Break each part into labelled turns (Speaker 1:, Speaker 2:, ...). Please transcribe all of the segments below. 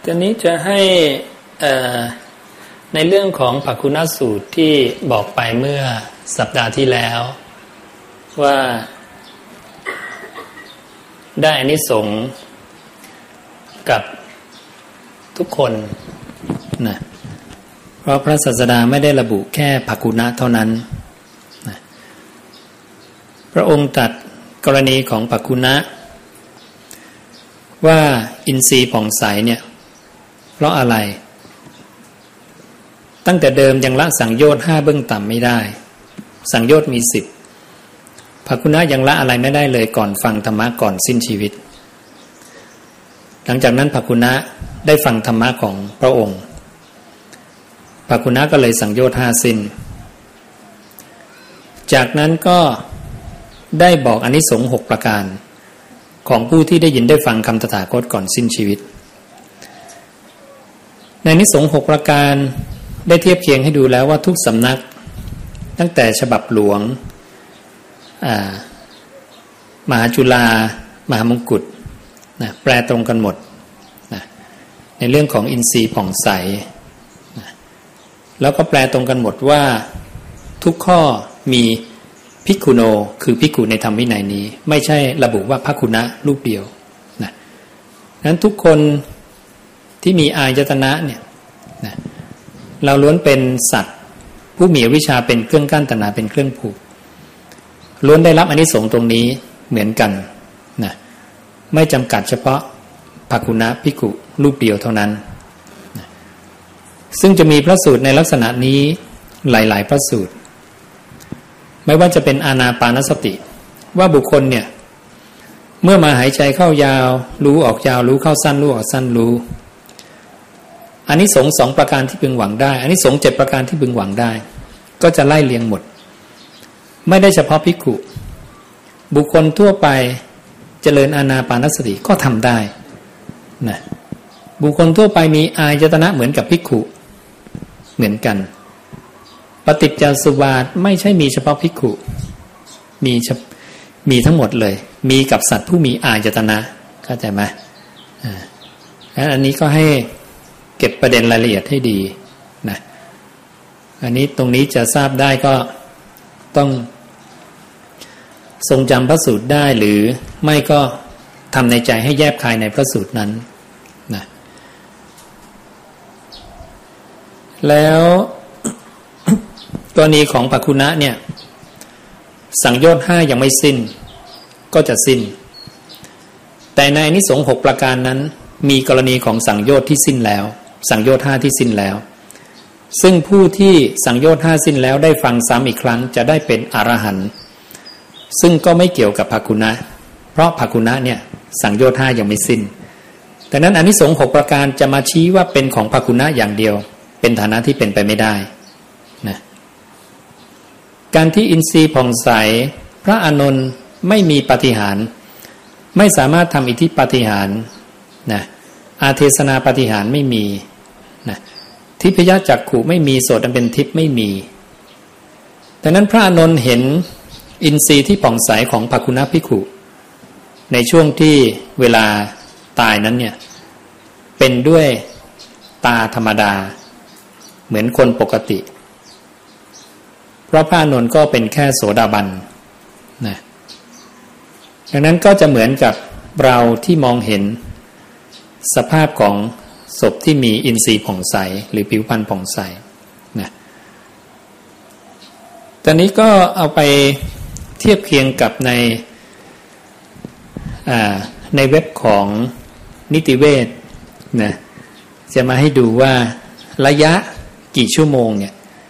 Speaker 1: ตอนนี้จะให้ในเรื่องของภักขุนสูตรที่บอกไปเมื่อสัปดาห์ที่แล้วว่าได้อานิสงส์กับทุกคนนะเพราะพระศาสดาไม่ได้ระบุแค่ภักขุนเท่านั้นนะพระองค์ตรัสกรณีของภักขุนว่าอินทรีย์ผ่องใสเนี่ยเพราะอะไรตั้งแต่เดิมยังละสังโยชน์5เบื้องต่ำไม่ได้สังโยชน์มี10ภักขุนยังละอะไรไม่ได้เลยก่อนฟังธรรมะก่อนสิ้นชีวิตหลังจากนั้นภักขุนได้ฟังธรรมะของพระองค์ภักขุนก็เลยสังโยชน์5สิ้นจากนั้นก็ได้บอกอานิสงส์6ประการของผู้ที่ได้ยินได้ฟังคำตถาคตก่อนสิ้นชีวิตในอานิสงส์6ประการได้เทียบเคียงให้ดูแล้วว่าทุกสำนักตั้งแต่ฉบับหลวงมหาจุฬามหามงกุฎนะแปลตรงกันหมดนะในเรื่องของอินทรีย์ผ่องใสนะแล้วก็แปลตรงกันหมดว่าทุกข้อมีภิกขุโนคือภิกขุในธรรมวินัยนี้ไม่ใช่ระบุว่าภักขุนรูปเดียวนะนั้นทุกคนที่มีอายตนะเนี่ยนะเราล้วนเป็นสัตว์ผู้มีวิชาเป็นเครื่องกั้นตัณหาเป็นเครื่องผูกล้วนได้รับอานิสงส์ตรงนี้เหมือนกันนะไม่จำกัดเฉพาะภักขุนภิกขุรูปเดียวเท่านั้นนะซึ่งจะมีพระสูตรในลักษณะนี้หลายๆพระสูตรไม่ว่าจะเป็นอานาปานสติว่าบุคคลเนี่ยเมื่อมาหายใจเข้ายาวรู้ออกยาวรู้เข้าสั้นรู้ออกสั้นรู้อานิสงส์2ประการที่พึงหวังได้อานิสงส์7ประการที่พึงหวังได้ก็จะไล่เรียงหมดไม่ได้เฉพาะภิกขุบุคคลทั่วไปเจริญอานาปานสติก็ทำได้นะบุคคลทั่วไปมีอายตนะเหมือนกับภิกขุเหมือนกันปฏิจจสุบาทไม่ใช่มีเฉพาะภิกขุมีทั้งหมดเลยมีกับสัตว์ผู้มีอายตนะเข้าใจไหมอันนี้ก็ให้เก็บประเด็นรายละเอียดให้ดีนะอันนี้ตรงนี้จะทราบได้ก็ต้องทรงจำพระสูตรได้หรือไม่ก็ทำในใจให้แยบคายในพระสูตรนั้นนะแล้วกรณีของภักขุนเนี่ยสังโยชน์5ยังไม่สิ้นก็จะสิ้นแต่ในอานิสงส์6ประการนั้นมีกรณีของสังโยชน์ที่สิ้นแล้วสังโยชน์5ที่สิ้นแล้วซึ่งผู้ที่สังโยชน์5สิ้นแล้วได้ฟังซ้ำอีกครั้งจะได้เป็นอรหันต์ซึ่งก็ไม่เกี่ยวกับภักขุนเพราะภักขุนเนี่ยสังโยชน์5ยังไม่สิ้นแต่นั้นอานิสงส์6ประการจะมาชี้ว่าเป็นของภักขุนอย่างเดียวเป็นฐานะที่เป็นไปไม่ได้นะการที่อินทรีย์ผ่องใสพระอานนท์ไม่มีปาฏิหาริย์ไม่สามารถทำอิทธิปาฏิหาริย์นะอาเทศนาปาฏิหาริย์ไม่มีนะทิพยจักขุไม่มีโสตอันเป็นทิพย์ไม่มีดังนั้นพระอานนท์เห็นอินทรีย์ที่ผ่องใสของภักขุนภิกขุในช่วงที่เวลาตายนั้นเนี่ยเป็นด้วยตาธรรมดาเหมือนคนปกติเพราะพระอานนท์ก็เป็นแค่โสดาบันนะดังนั้นก็จะเหมือนกับเราที่มองเห็นสภาพของศพที่มีอินทรีย์ผ่องใสหรือผิวพรรณผ่องใสนะตอนนี้ก็เอาไปเทียบเคียงกับในเว็บของนิติเวชนะจะมาให้ดูว่าระยะกี่ชั่วโมงเนี่ย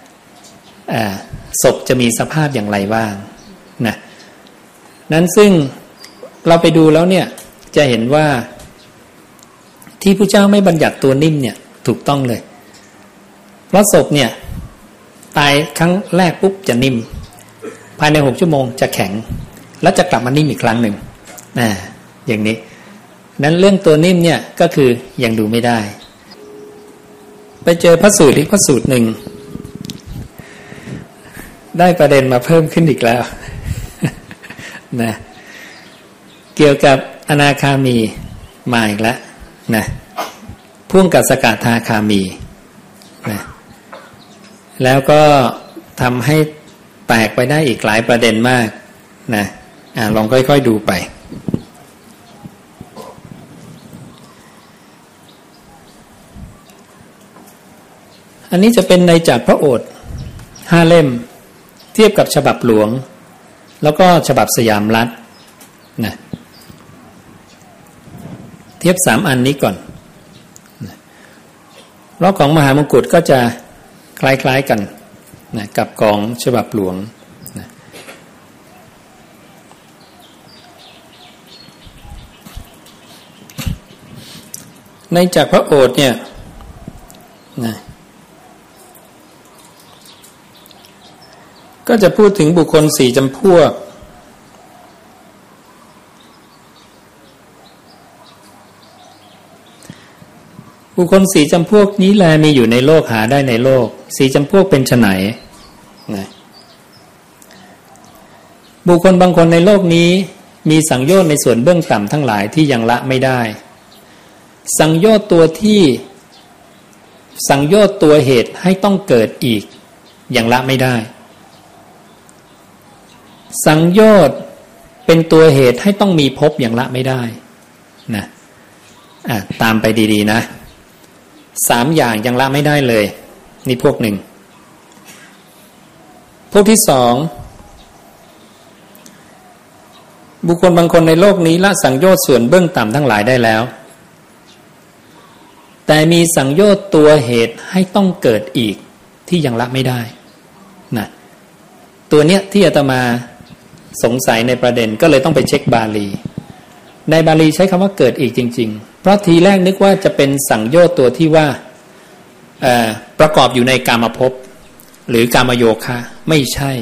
Speaker 1: ศพจะมีสภาพอย่างไรบ้างนะนั้นซึ่งเราไปดูแล้วเนี่ยจะเห็นว่าที่พระเจ้าไม่บัญญัติตัวนิ่มเนี่ยถูกต้องเลยเพราะศพเนี่ยตายครั้งแรกปุ๊บจะนิ่มภายใน6ชั่วโมงจะแข็งแล้วจะกลับมานิ่มอีกครั้งหนึ่งอย่างนี้นั้นเรื่องตัวนิ่มเนี่ยก็คือยังดูไม่ได้ไปเจอพระสูตรอีกพระสูตรหนึ่งได้ประเด็นมาเพิ่มขึ้นอีกแล้วนะเกี่ยวกับอนาคามีมาอีกแล้วนะผพ่วงกับสกทาคามีนะแล้วก็ทำให้แตกไปได้อีกหลายประเด็นมากนะลองค่อยๆดูไปอันนี้จะเป็นในจากพระโอษฐ์5 เล่มเทียบกับฉบับหลวงแล้วก็ฉบับสยามรัฐนะเทียบ3 อันนี้ก่อนเพราะของมหามงกุฎก็จะคล้ายๆกันนะกับของฉบับหลวงนะในจากพระโอษฐ์เนี่ยนะก็จะพูดถึงบุคคล4 จำพวกบุคคล4 จำพวกนี้แลมีอยู่ในโลกหาได้ในโลก4 จำพวกเป็นไฉนนะบุคคลบางคนในโลกนี้มีสังโยชน์ในส่วนเบื้องต่ำทั้งหลายที่ยังละไม่ได้สังโยชน์ตัวเหตุให้ต้องเกิดอีกยังละไม่ได้สังโยชน์เป็นตัวเหตุให้ต้องมีภพอย่างละไม่ได้นะตามไปดีๆนะ3 อย่างยังละไม่ได้เลยนี่พวกหนึ่งพวกที่2บุคคลบางคนในโลกนี้ละสังโยชน์ส่วนเบื้องต่ำทั้งหลายได้แล้วแต่มีสังโยชน์ตัวเหตุให้ต้องเกิดอีกที่ยังละไม่ได้นะตัวเนี้ยที่อาตมาสงสัยในประเด็นก็เลยต้องไปเช็คบาลีในบาลีใช้คำว่าเกิดอีกจริงๆเพราะทีแรกนึกว่าจะเป็นสังโยชน์ตัวที่ว่าประกอบอยู่ในกามภพหรือกามโยคะไม่ใช่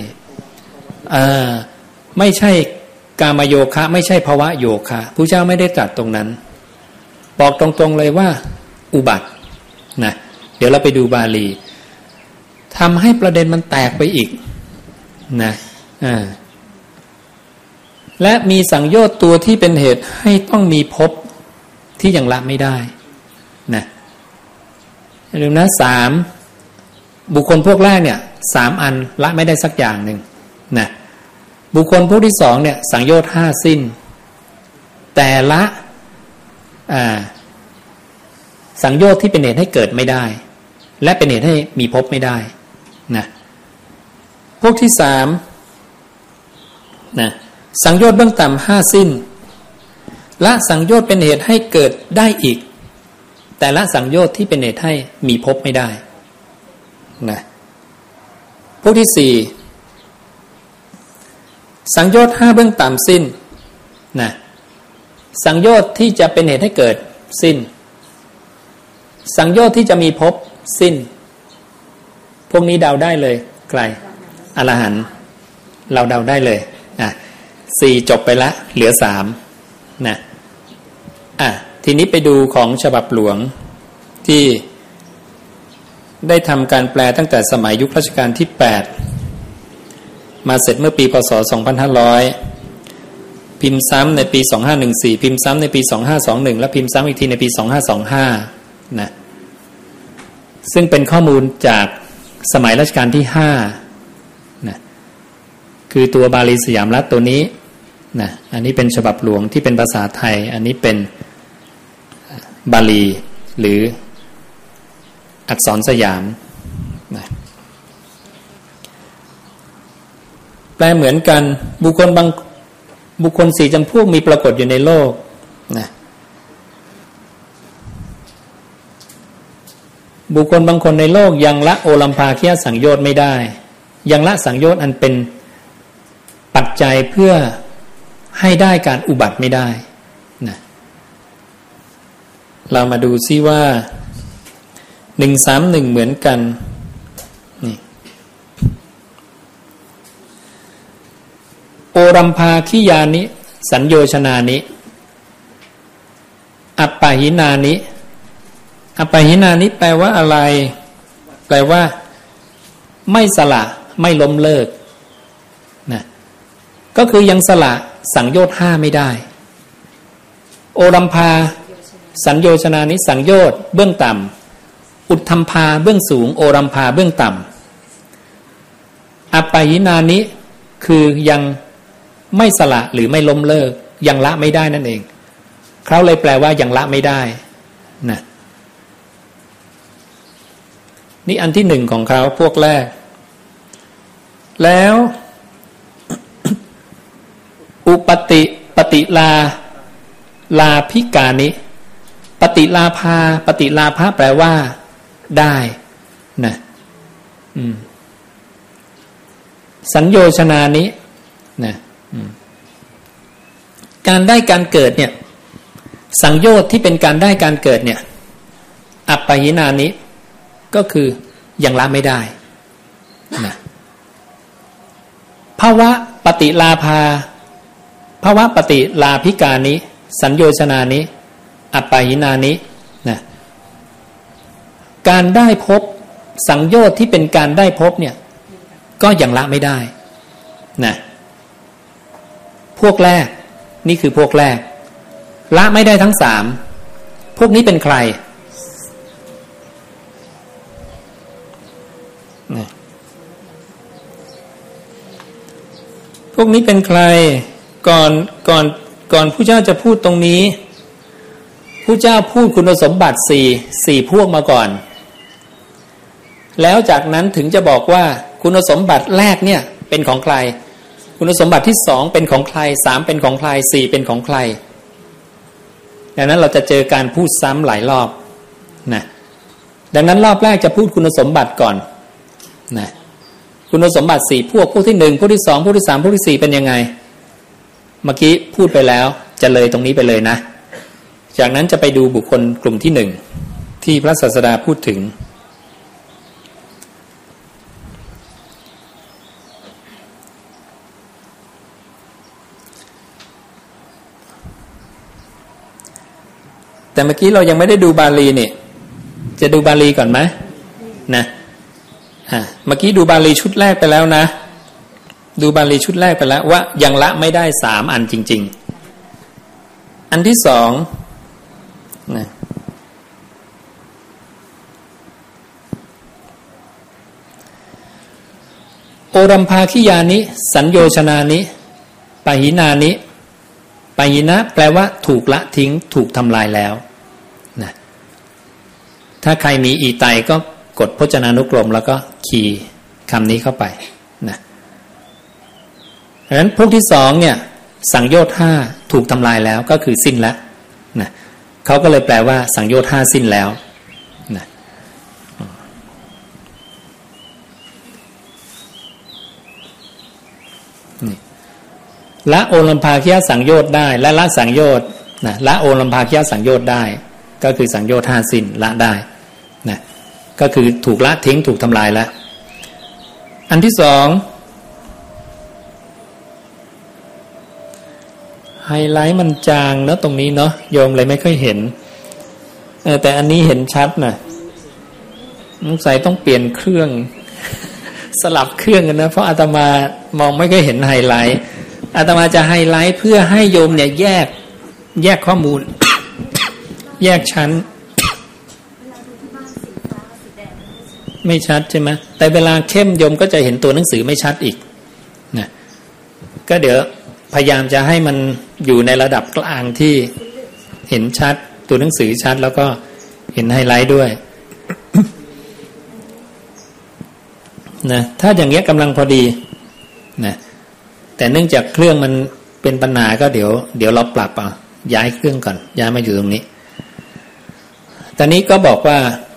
Speaker 1: ไม่ใช่กามโยคะไม่ใช่ภวะโยคะพระเจ้าไม่ได้ตรัสตรงนั้นบอกตรงๆเลยว่าอุบัตินะเดี๋ยวเราไปดูบาลีทำให้ประเด็นมันแตกไปอีกนะและมีสังโยชน์ตัวที่เป็นเหตุให้ต้องมีภพที่ยังละไม่ได้นะอย่าลืมนะ3บุคคลพวกแรกเนี่ย3 อันละไม่ได้สักอย่างหนึ่งนะบุคคลพวกที่2เนี่ยสังโยชน์5 สิ้นแต่ละสังโยชน์ที่เป็นเหตุให้เกิดไม่ได้และเป็นเหตุให้มีภพไม่ได้นะพวกที่3นะสังโยชน์เบื้องต่ำ5 สิ้นละสังโยชน์เป็นเหตุให้เกิดได้อีกแต่ละสังโยชน์ที่เป็นเหตุให้มีภพไม่ได้นะพวกที่4สังโยชน์5 เบื้องต่ำสิ้นนะสังโยชน์ที่จะเป็นเหตุให้เกิดสิ้นสังโยชน์ที่จะมีภพสิ้นพวกนี้เดาได้เลยใครอรหันต์เราเดาได้เลย4 จบไปละเหลือ3นะทีนี้ไปดูของฉบับหลวงที่ได้ทำการแปลตั้งแต่สมัยยุครัชกาลที่8มาเสร็จเมื่อปีพ.ศ. 2500พิมพ์ซ้ำในปี2514พิมพ์ซ้ำในปี2521และพิมพ์ซ้ำอีกทีในปี2525นะซึ่งเป็นข้อมูลจากสมัยรัชกาลที่5นะคือตัวบาลีสยามรัฐตัวนี้นะอันนี้เป็นฉบับหลวงที่เป็นภาษาไทยอันนี้เป็นบาลีหรืออักษรสยามนะแปลเหมือนกันบุคคล4 จำพวกมีปรากฏอยู่ในโลกนะบุคคลบางคนในโลกยังละโอลัมภาคียสังโยชน์ไม่ได้ยังละสังโยชน์อันเป็นปัจจัยเพื่อให้ได้การอุบัติไม่ได้นะเรามาดูซิว่า131เหมือนกันนี่โอรัมภาคิยานิสัญโยชนานิอัปปาหินานิอัปปาหินานิแปลว่าอะไรแปลว่าไม่สละไม่ล้มเลิกนะก็คือยังสละสังโยชน์5ไม่ได้โอรัมภาสัญโยชนานิสังโยชน์เบื้องต่ำอุทธัมภาเบื้องสูงโอรัมภาเบื้องต่ำอัปปายินานิคือยังไม่สละหรือไม่ล้มเลิกยังละไม่ได้นั่นเองเขาเลยแปลว่ายังละไม่ได้นะนี่อันที่หนึ่งของเขาพวกแรกแล้วอุปติปฏิลาภิกานิปฏิลาภาปฏิลาภะแปลว่าได้นะสัญโยชนานินะการได้การเกิดเนี่ยสังโยชน์ที่เป็นการได้การเกิดเนี่ยอัปปหินานิก็คือยังละไม่ได้นะภาวะปฏิลาภาภาวะปฏิลาภิกานิสัญโยชนานิอัปปหินานินะการได้พบสังโยชน์ที่เป็นการได้พบเนี่ยก็ยังละไม่ได้นะพวกแรกนี่คือพวกแรกละไม่ได้ทั้งสามพวกนี้เป็นใครนะพวกนี้เป็นใครก่อนผู้เจ้าจะพูดตรงนี้ผู้เจ้าพูดคุณสมบัติสี่พวกมาก่อนแล้วจากนั้นถึงจะบอกว่าคุณสมบัติแรกเนี่ยเป็นของใครคุณสมบัติที่สองเป็นของใครสามเป็นของใครสี่เป็นของใครดังนั้นเราจะเจอการพูดซ้ำหลายรอบนะดังนั้นรอบแรกจะพูดคุณสมบัติก่อนนะคุณสมบัติสี่พวกที่หนึ่งพวกที่สองพวกที่สามพวกที่สี่เป็นยังไงเมื่อกี้พูดไปแล้วจะเลยตรงนี้ไปเลยนะจากนั้นจะไปดูบุคคลกลุ่มที่หนึ่งที่พระศาสดาพูดถึงแต่เมื่อกี้เรายังไม่ได้ดูบาลีนี่จะดูบาลีก่อนไหมนะเมื่อกี้ดูบาลีชุดแรกไปแล้วนะดูบาลีชุดแรกไปแล้วว่ายังละไม่ได้3อันจริงๆอันที่2นะโอรัมภาคิยานิสัญโยชนานิปหินานิปหินะแปลว่าถูกละทิ้งถูกทำลายแล้วนะถ้าใครมีอีไตก็กดพจนานุกรมแล้วก็คีย์คำนี้เข้าไปนะดังนั้นพวกที่2เนี่ยสังโยชน์5ถูกทำลายแล้วก็คือสิ้นแล้วนะเขาก็เลยแปลว่าสังโยชน์5สิ้นแล้วนะนี่ละโอลัมภาคิยสังโยชน์ได้และละสังโยชน์นะละโอลัมภาคิยสังโยชน์ได้ก็คือสังโยชน์5สิ้นละได้นะก็คือถูกละทิ้งถูกทำลายแล้วอันที่2ไฮไลท์มันจางเนอะตรงนี้เนาะโยมเลยไม่ค่อยเห็นแต่อันนี้เห็นชัดนะสงสัยต้องเปลี่ยนเครื่อง สลับเครื่องกันนะเพราะอาตมามองไม่ค่อยเห็นไฮไลท์อาตมาจะไฮไลท์เพื่อให้โยมเนี่ยแยกข้อมูล แยกชั้นไม่ชัดใช่ไหมแต่เวลาเข้มโยมก็จะเห็นตัวหนังสือไม่ชัดอีกนะก็เดี๋ยวพยายามจะให้มันอยู่ในระดับกลางที่เห็นชัดตัวหนังสือชัดแล้วก็เห็นไฮไลท์ด้วย นะถ้าอย่างเงี้ยกำลังพอดีนะแต่เนื่องจากเครื่องมันเป็นปัญหาก็เดี๋ยวเราปรับย้ายเครื่องก่อนย้ายมาอยู่ตรงนี้ตอนนี้ก็บอกว่า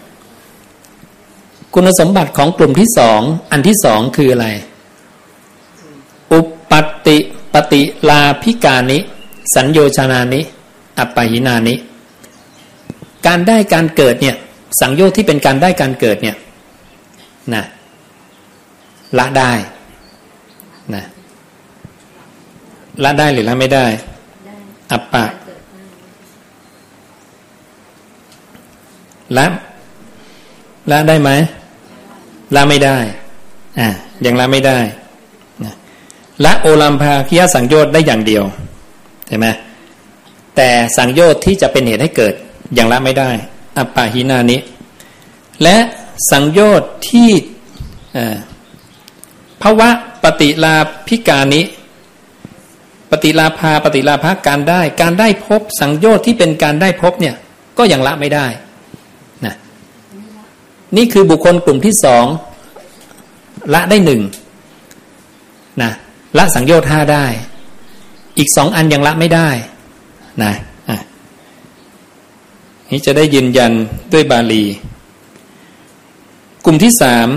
Speaker 1: คุณสมบัติของกลุ่มที่2อันที่2คืออะไรอุปปฏิลาภิกานิสัญโยชนานิอัปปหินานิการได้การเกิดเนี่ยสังโยชน์ที่เป็นการได้การเกิดเนี่ยนะละได้นะละได้หรือละไม่ได้อัปปะละได้ไหมละไม่ได้ยังละไม่ได้นะละโอลัมภาคิยสังโยชน์ได้อย่างเดียวใช่ไหมแต่สังโยชน์ที่จะเป็นเหตุให้เกิดยังละไม่ได้อัปปาหินานิและสังโยชน์ที่ภวะปฏิลาภิกานิปฏิลาภาปฏิลาภะการได้พบสังโยชน์ที่เป็นการได้พบเนี่ยก็ยังละไม่ได้นะนี่คือบุคคลกลุ่มที่สองละได้หนึ่งนะละสังโยชน์ห้าได้อีกสองอันยังละไม่ได้นะนี่จะได้ยืนยันด้วยบาลีกลุ่มที่สาม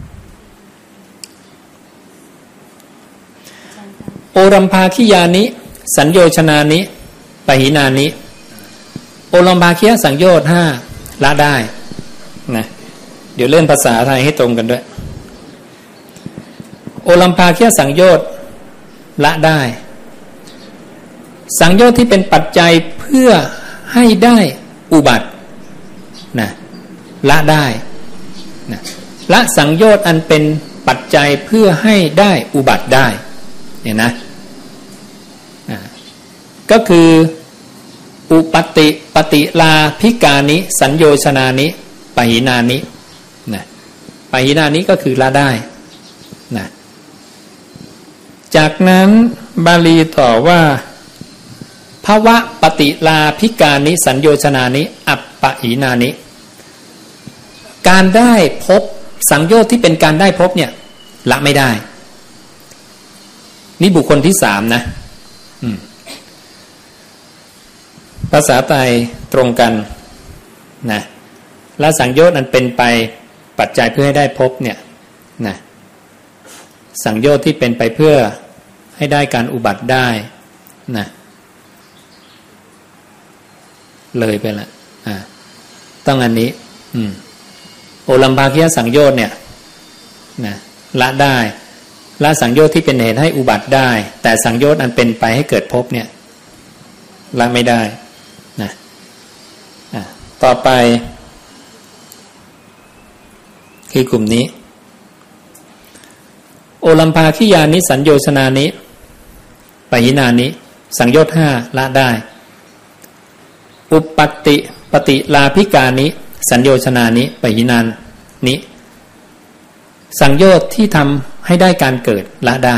Speaker 1: โอรัมภาคิยานิสัญโยชนานิปหินานิโอรัมภาคิยสังโยชน์ห้าละได้นะเดี๋ยวเล่นภาษาไทยให้ตรงกันด้วยโอรัมภาคิยสังโยชน์ละได้สังโยชน์ที่เป็นปัจจัยเพื่อให้ได้อุบัตินะละได้นะละสังโยชน์อันเป็นปัจจัยเพื่อให้ได้อุบัติได้เนี่ยนะก็คืออุปติปฏิลาภิกานิสัญโยชนานิปหินานินะปหินานิก็คือละได้นะจากนั้นบาลีต่อว่าภวะปฏิลาภิกานิสัญโยชนานิอัปปหินานิการได้พบสังโยชน์ที่เป็นการได้พบเนี่ยละไม่ได้นี่บุคคลที่สามนะภาษาไทยตรงกันนะและสังโยชน์อันเป็นไปปัจจัยเพื่อให้ได้พบเนี่ยนะสังโยชน์ที่เป็นไปเพื่อให้ได้การอุบัติได้นะเลยไปละต้องอันนี้โอลัมภาคิยสังโยชน์เนี่ยนะละได้ละสังโยชน์ที่เป็นเหตุให้อุบัติได้แต่สังโยชน์อันเป็นไปให้เกิดภพเนี่ยละไม่ได้นะต่อไปคือกลุ่มนี้โอลัมภาคิยานิสัญโยชนานิปหินานิสังโยชน์ห้าละได้อุปติปฏิลาภิกานิสัญโยชนานิปหินานิสังโยชน์ที่ทำให้ได้การเกิดละได้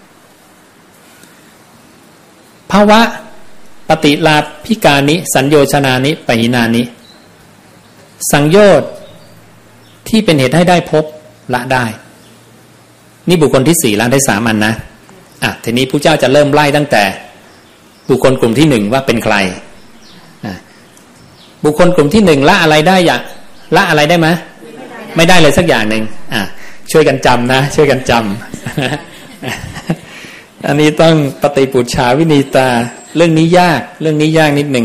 Speaker 1: ภวะปฏิลาภิกานิสัญโยชนานิปหินานิสังโยชน์ที่เป็นเหตุให้ได้พบละได้นี่บุคคลที่สี่ละได้สามอันนะทีนี้พระเจ้าจะเริ่มไล่ตั้งแต่บุคคลกลุ่มที่หนึ่งว่าเป็นใครบุคคลกลุ่มที่หนึ่งละอะไรได้ละอะไรได้ไหมไม่ได้เลยสักอย่างหนึ่งช่วยกันจำนะช่วยกันจำอันนี้ต้องปฏิปุจฉาวินีตาเรื่องนี้ยากนิดหนึ่ง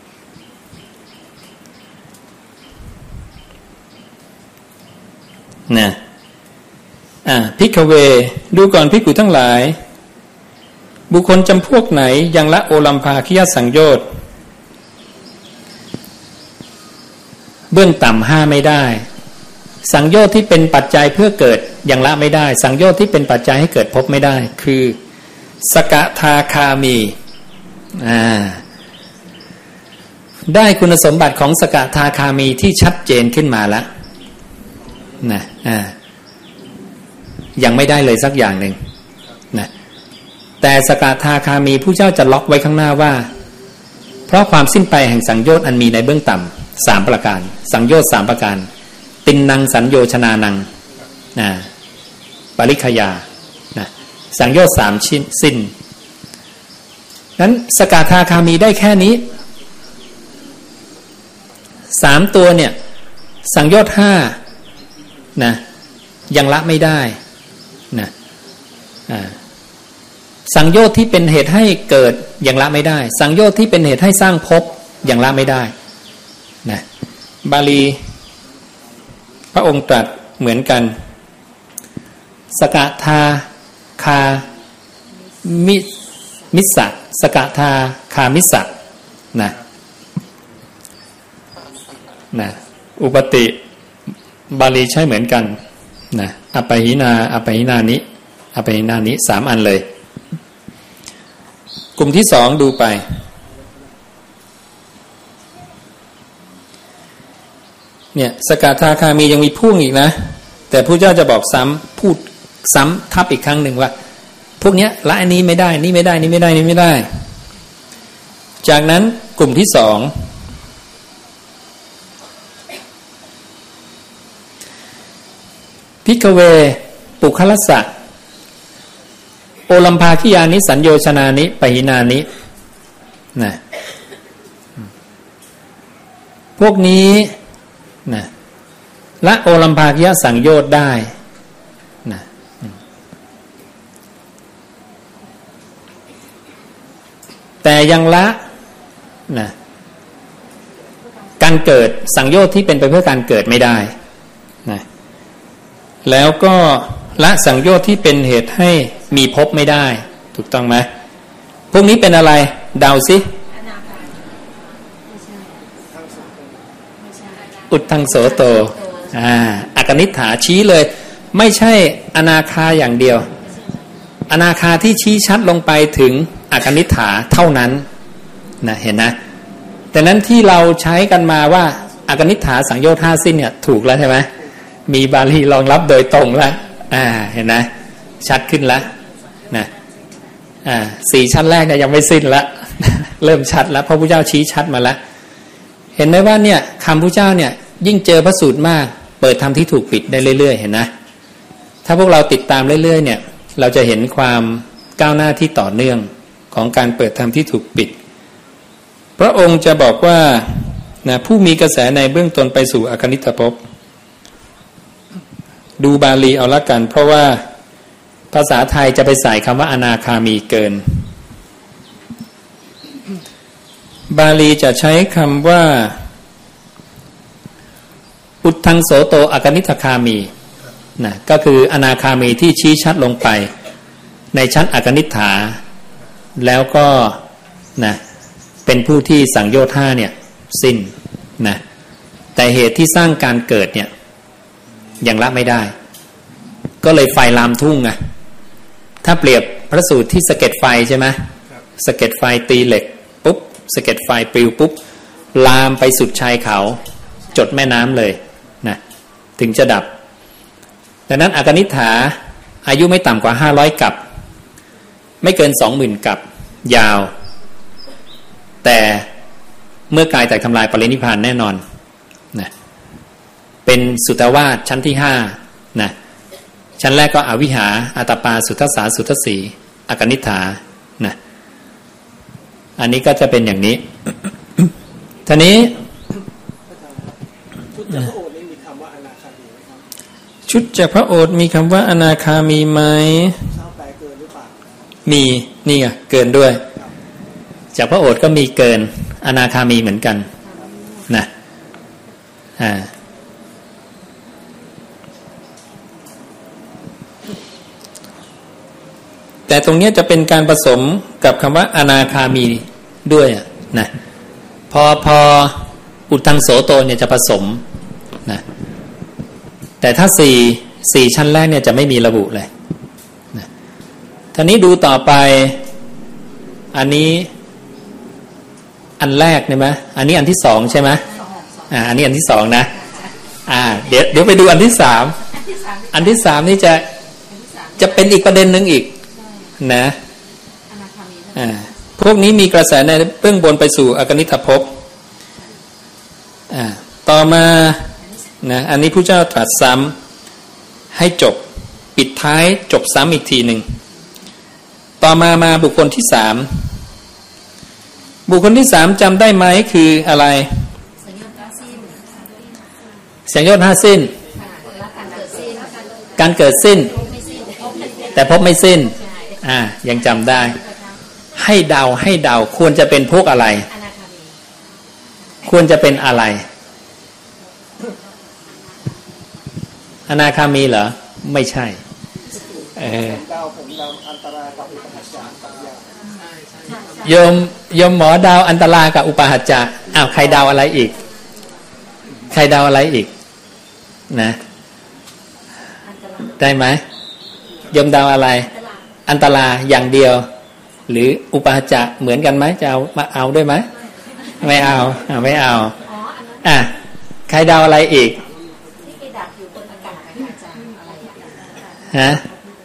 Speaker 1: นะภิกขเวดูก่อนภิกขุทั้งหลายบุคคลจำพวกไหนยังละโอลัมภาคิยสังโยชน์เบื้องต่ำห้าไม่ได้สังโยชน์ที่เป็นปัจจัยเพื่อเกิดยังละไม่ได้สังโยชน์ที่เป็นปัจจัยให้เกิดพบไม่ได้คือสกทาคามีได้คุณสมบัติของสกทาคามีที่ชัดเจนขึ้นมาแล้วนะยังไม่ได้เลยสักอย่างหนึ่งนะแต่สกทาคามีผู้เจ้าจะล็อกไว้ข้างหน้าว่าเพราะความสิ้นไปแห่งสังโยชน์อันมีในเบื้องต่ำสามประการสังโยชน์สามประการตินนังสัญโยชนานังปริคยาสังโยชน์สามชิ้นสิ้นนั้นสกทาคามีได้แค่นี้สามตัวเนี่ยสังโยชน์ห้านะยังละไม่ได้นะสังโยชน์ที่เป็นเหตุให้เกิดยังละไม่ได้สังโยชน์ที่เป็นเหตุให้สร้างภพยังละไม่ได้นะบาลีพระองค์ตรัสเหมือนกันสกทาคามิสสะสกทาคามิสสะนะอุปติบาลีใช้เหมือนกันนะอัปปหินาอัปปหินานิอัปปหินานิสามอันเลยกลุ่มที่สองดูไปเนี่ยสกทาคามียังมีพ่วงอีกนะแต่พระเจ้าจะบอกซ้ำพูดซ้ำทับอีกครั้งหนึ่งว่าพวกเนี้ยละอันนี้ไม่ได้นี่ไม่ได้นี่ไม่ได้นี่ไม่ได้จากนั้นกลุ่มที่สองภิกขเวปุคลัสสะโอลัมภาคิยานิสัญโยชนานิปหินานินะพวกนี้นะละโอลัมภาคิยสังโยชน์ได้นะแต่ยังละนะการเกิดสังโยชน์ที่เป็นไปเพื่อการเกิดไม่ได้นะแล้วก็ละสังโยชน์ที่เป็นเหตุให้มีภพไม่ได้ถูกต้องไหมพวกนี้เป็นอะไรเดาสิอุทธังโสโตอกนิฏฐาชี้เลยไม่ใช่อนาคาอย่างเดียวอนาคาที่ชี้ชัดลงไปถึงอกนิฏฐาเท่านั้นนะเห็นนะแต่นั้นที่เราใช้กันมาว่าอกนิฏฐาสังโยชน์5สิ้นเนี่ยถูกแล้วใช่ไหมมีบาลีรองรับโดยตรงแล้วเห็นนะชัดขึ้นแล้วนะ4ชั้นแรกเนี่ยยังไม่สิ้นละเริ่มชัดแล้วเพราะพระเจ้าชี้ชัดมาแล้วเห็นไหมว่าเนี่ยคำพระเจ้าเนี่ยยิ่งเจอพระสูตรมากเปิดธรรมที่ถูกปิดได้เรื่อยๆเห็นนะถ้าพวกเราติดตามเรื่อยๆเนี่ยเราจะเห็นความก้าวหน้าที่ต่อเนื่องของการเปิดธรรมที่ถูกปิดพระองค์จะบอกว่านะผู้มีกระแสในเบื้องต้นไปสู่อกนิฏฐภพดูบาลีเอาละกันเพราะว่าภาษาไทยจะไปใส่คำว่าอนาคามีเกินบาลีจะใช้คำว่าอุทธังโสโตอกนิฏฐคามีนะก็คืออนาคามีที่ชี้ชัดลงไปในชั้นอกนิฏฐาแล้วก็นะเป็นผู้ที่สังโยชน์5เนี่ยสิ้นนะแต่เหตุที่สร้างการเกิดเนี่ยยังละไม่ได้ก็เลยไฟลามทุ่งไงถ้าเปรียบพระสูตรที่สะเก็ดไฟใช่ไหมสะเก็ดไฟตีเหล็กปุ๊บสะเก็ดไฟปลิวปุ๊บลามไปสุดชายเขาจดแม่น้ำเลยนะถึงจะดับดังนั้นอกนิฏฐาอายุไม่ต่ำกว่า500กับไม่เกิน 20,000 กับยาวแต่เมื่อกายแตกทำลายปรินิพพานแน่นอนนะเป็นสุตวาทชั้นที่5นะชั้นแรกก็อวิหาอาตปาสุทัสสาสุทัสสีอกนิฏฐานะอันนี้ก็จะเป็นอย่างนี้ ทีนี้ชุดจากพระโอษฐ์มีคำว่าอนาคามีไหมมีนี่ไงเกินด้วยจากพระโอษฐ์ก็มีเกินอนาคามีเหมือนกันนะแต่ตรงนี้จะเป็นการผสมกับคำว่าอนาคามีด้วยนะพออุทธังโสโตเนี่ยจะผสมนะแต่ถ้า4ชั้นแรกเนี่ยจะไม่มีระบุเลยนะทีนี้ดูต่อไปอันนี้อันแรกใช่ไหมอันนี้อันที่2ใช่ไหมอันนี้อันที่2นะเดี๋ยวไปดูอันที่3อันที่3นี่จะเป็นอีกประเด็นนึงอีกนะพวกนี้มีกระแสในเบื้องบนไปสู่อกนิฏฐภพต่อมานะอันนี้พระเจ้าตรัสซ้ำให้จบปิดท้ายจบซ้ำอีกทีหนึ่งต่อมาบุคคลที่3บุคคลที่3จำได้ไหมคืออะไรสังโยชน์5สิ้นการเกิดสิ้นแต่ภพไม่สิ้นยังจำได้ให้เดาควรจะเป็นพวกอะไรควรจะเป็นอะไรอนาคามีเหรอไม่ใช่โยมหมอดาวอันตรากับอุปาหัจจะใครดาวอะไรอีกนะได้ไหมโยมดาวอะไรอันตราอย่างเดียวหรืออุปาหัจจะเหมือนกันไหมจะเอาด้วยไหมไม่เอาใครเดาอะไรอีก
Speaker 2: ที่ไปดับอยู่บนอากาศอาจารย์อะไร
Speaker 1: ฮะ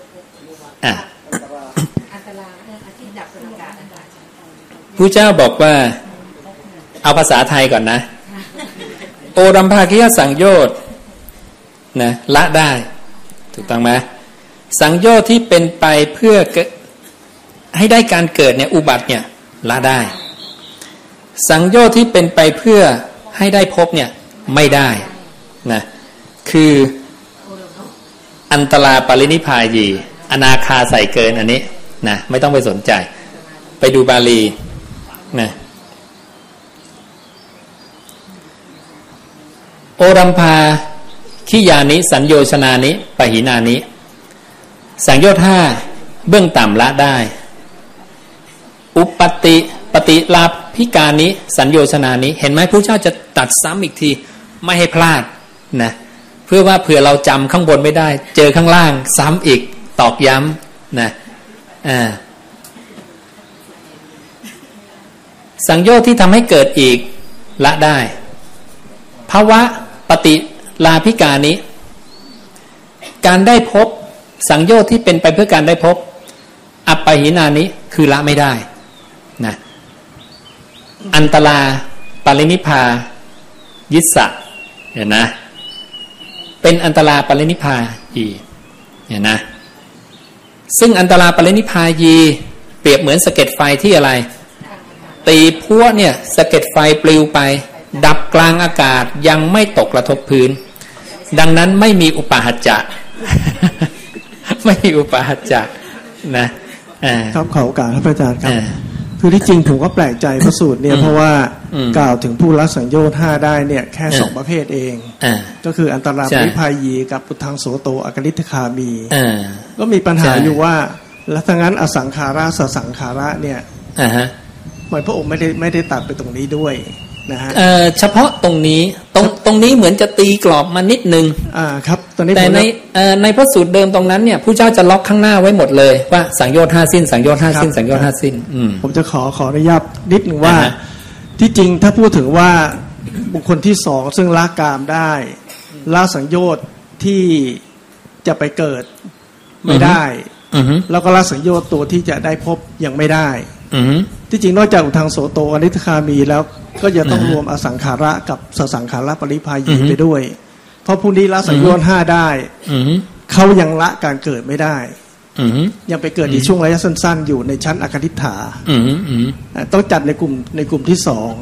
Speaker 2: อันตรายที่ดับบนอากาศ
Speaker 1: ผู้เจ้าบอกว่าเอาภาษาไทยก่อนนะโอรัมภาคิยสังโยชน์นะละได้ถูกต้องไหมสังโยชน์ที่เป็นไปเพื่อให้ได้การเกิดเนี่ยอุบัติเนี่ยละได้สังโยชน์ที่เป็นไปเพื่อให้ได้พบเนี่ยไม่ได้นะคืออันตราปรินิพพายีอนาคาใส่เกินอันนี้นะไม่ต้องไปสนใจไปดูบาลีนะโอรัมภาคิยานิสัญโยชนานิปหินานิสังโยชน์5เบื้องต่ำละได้อุปติปฏิลาภิกานิสัญโยชนานิเห็นไหมพระเจ้าจะตัดซ้ำอีกทีไม่ให้พลาดนะเพื่อว่าเผื่อเราจำข้างบนไม่ได้เจอข้างล่างซ้ำอีกตอกย้ำนะสังโยชน์ที่ทำให้เกิดอีกละได้ภาวะปฏิลาภิกานิการได้พบสังโยชน์ที่เป็นไปเพื่อการได้พบอัปปหินานิคือละไม่ได้นะอันตราปรินิพพายิสสะเห็นนะเป็นอันตราปรินิพพายีเห็นนะซึ่งอันตราปรินิพพายีเปรียบเหมือนสะเก็ดไฟที่อะไรตีพัวเนี่ยสะเก็ดไฟปลิวไปดับกลางอากาศยังไม่ตกกระทบพื้นดังนั้นไม่มีอุปาหัจจะ ไม่มีอุปาหัจจะนะครับ
Speaker 3: ขอโอกาสครับอาจารย์ครับคือที่จริงผมก็แปลกใจพระสูตรเนี่ยเพราะว่ากล่าวถึงผู้ละสังโยชน์5ได้เนี่ยแค่2ประเภทเองก็คืออันตราปรินิพพายีกับปุถังโสโตอกนิทคามีก็มีปัญหาอยู่ว่าแล้วถ้างั้นอสังขาระสสังขาระเนี่ยหมายพระองค์ไม่ได้ตัดไปตรงนี้ด้วยนะฮะ
Speaker 1: เฉพาะตรงนี้ตรงนี้เหมือนจะตีกรอบมานิดนึง
Speaker 3: ครับตอนนี้
Speaker 1: แต่ในพระสูตรเดิมตรงนั้นเนี่ยผู้เจ้าจะล็อกข้างหน้าไว้หมดเลยว่าสังโยชน์5สิ้นสังโยชน์5สิ้นสังโยชน์5สิ้น
Speaker 3: ผมจะขออนุญาตนิดนึงว่าที่จริงถ้าพูดถึงว่าบุคคลที่2ซึ่งละกามได้ละสังโยชน์ที่จะไปเกิดไม่ได้แล้วก็ละสังโยชน์ตัวที่จะได้พบยังไม่ได้ที่จริงนอกจากอุทังโสโตอนิทคามีแล้วก็จะต้องรวมอสังขาระกับสสังขาระปริพายีไปด้วยเพราะผู้นี้ละสังโยชน์5ได้เขายังละการเกิดไม่ได้ยังไปเกิดในช่วงระยะสั้นๆอยู่ในชั้นอคติฐาต้องจัดในกลุ่มที่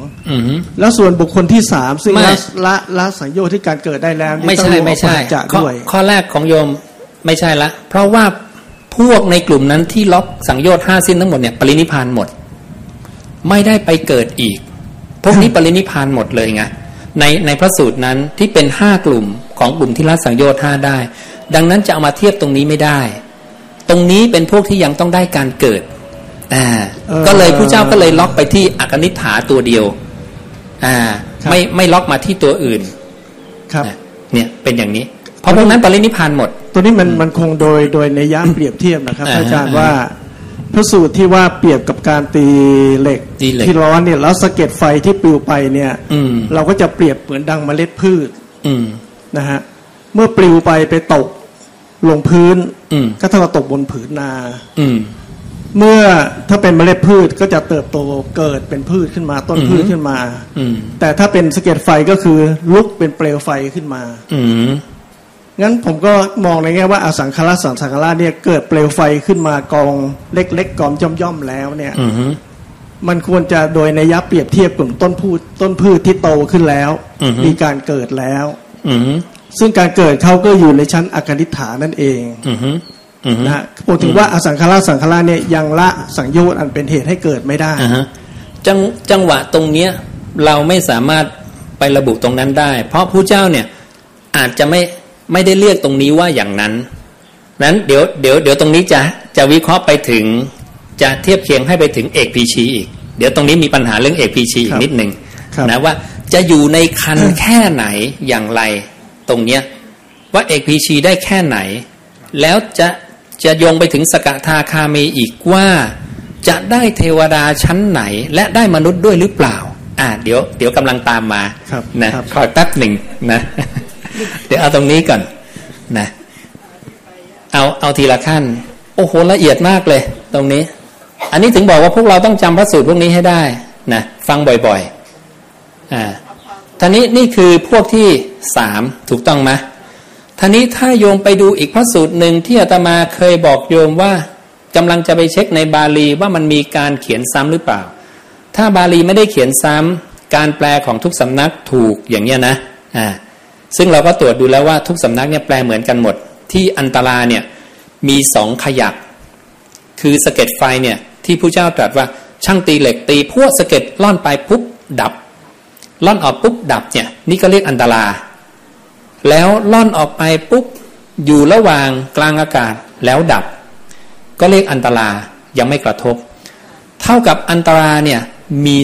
Speaker 3: 2แล้วส่วนบุคคลที่3ซึ่งละสังโยชน์ที่การเกิดได้แล้ว
Speaker 1: ไม่ใช่ข้อแรกของโยมไม่ใช่ละเพราะว่าพวกในกลุ่มนั้นที่ล็อกสังโยชน์5สิ้นทั้งหมดเนี่ยปรินิพพานหมดไม่ได้ไปเกิดอีกพวกนี้ปรินิพพานหมดเลยไงในพระสูตรนั้นที่เป็น5กลุ่มของกลุ่มที่ละสังโยชน์5ได้ดังนั้นจะเอามาเทียบตรงนี้ไม่ได้ตรงนี้เป็นพวกที่ยังต้องได้การเกิดก็เลยผู้เจ้าก็เลยล็อกไปที่อกนิฏฐาตัวเดียวไม่ล็อกมาที่ตัวอื่น
Speaker 3: ครับ
Speaker 1: เนี่ยเป็นอย่างนี้เพราะพวกนั้นปรินิพพานหมด
Speaker 3: ตัวนี้มันคงโดยในย่ามเปรียบเทียบนะครับอาจารย์ว่าพระสูตรที่ว่าเปรียบกับการตีเหล็กที่ร้อนเนี่ยแล้วสะเก็ดไฟที่ปลิวไปเนี่ยเราก็จะเปรียบเหมือนดังเมล็ดพืชนะฮะเมื่อปลิวไปตกลงพื้นก็เท่ากับตกบนผืนนาเมื่อถ้าเป็นเมล็ดพืชก็จะเติบโตเกิดเป็นพืชขึ้นมาต้นพืชขึ้นมาแต่ถ้าเป็นสะเก็ดไฟก็คือลุกเป็นเปลวไฟขึ้นมางั้นผมก็มองในแง่ว่าอสังขารสังขารเนี่ยเกิดเปลวไฟขึ้นมากองเล็กๆกองย่อมๆแล้วเนี่ยมันควรจะโดยนัยเปรียบเทียบกลุ่มต้นพืชที่โตขึ้นแล้วมีการเกิดแล้วซึ่งการเกิดเขาก็อยู่ในชั้นอกนิฏฐานั่นเองนะพูดถึงว่าอสังขารสังขารเนี่ยยังละสังโยชน์อันเป็นเหตุให้เกิดไม่ได้
Speaker 1: จังหวะตรงเนี้ยเราไม่สามารถไประบุตรงนั้นได้เพราะผู้เจ้าเนี่ยอาจจะไม่ได้เรียกตรงนี้ว่าอย่างนั้นนั้นเดี๋ยวตรงนี้จะวิเคราะห์ไปถึงจะเทียบเคียงให้ไปถึงเอกพีชีอีกเดี๋ยวตรงนี้มีปัญหาเรื่องเอกพีชีอีกนิดนึงนะว่าจะอยู่ในคันแค่ไหนอย่างไรตรงเนี้ยว่าเอกพีชีได้แค่ไหนแล้วจะโยงไปถึงสกทาคามีอีกว่าจะได้เทวดาชั้นไหนและได้มนุษย์ด้วยหรือเปล่าเดี๋ยวกำลังตามมานะขอแป๊บหนึ่งนะเดี๋ยวเอาตรงนี้ก่อนนะเอาทีละขั้นโอ้โหละเอียดมากเลยตรงนี้อันนี้ถึงบอกว่าพวกเราต้องจำพระสูตรพวกนี้ให้ได้นะฟังบ่อยๆท่านี้นี่คือพวกที่3ถูกต้องไหมท่านี้ถ้าโยมไปดูอีกพระสูตรหนึ่งที่อาตมาเคยบอกโยมว่ากำลังจะไปเช็คในบาลีว่ามันมีการเขียนซ้ำหรือเปล่าถ้าบาลีไม่ได้เขียนซ้ำการแปลของทุกสำนักถูกอย่างเงี้ยนะซึ่งเราก็ตรวจดูแล้วว่าทุกสำนักเนี่ยแปลเหมือนกันหมดที่อันตราเนี่ยมี2ขยักคือสะเก็ดไฟเนี่ยที่พระเจ้าตรัสว่าช่างตีเหล็กตีพวกสะเก็ดล่อนไปปุ๊บดับล่อนออกปุ๊บดับเนี่ยนี่ก็เรียกอันตราแล้วล่อนออกไปปุ๊บอยู่ระหว่างกลางอากาศแล้วดับก็เรียกอันตรายังไม่กระทบเท่ากับอันตราเนี่ยมี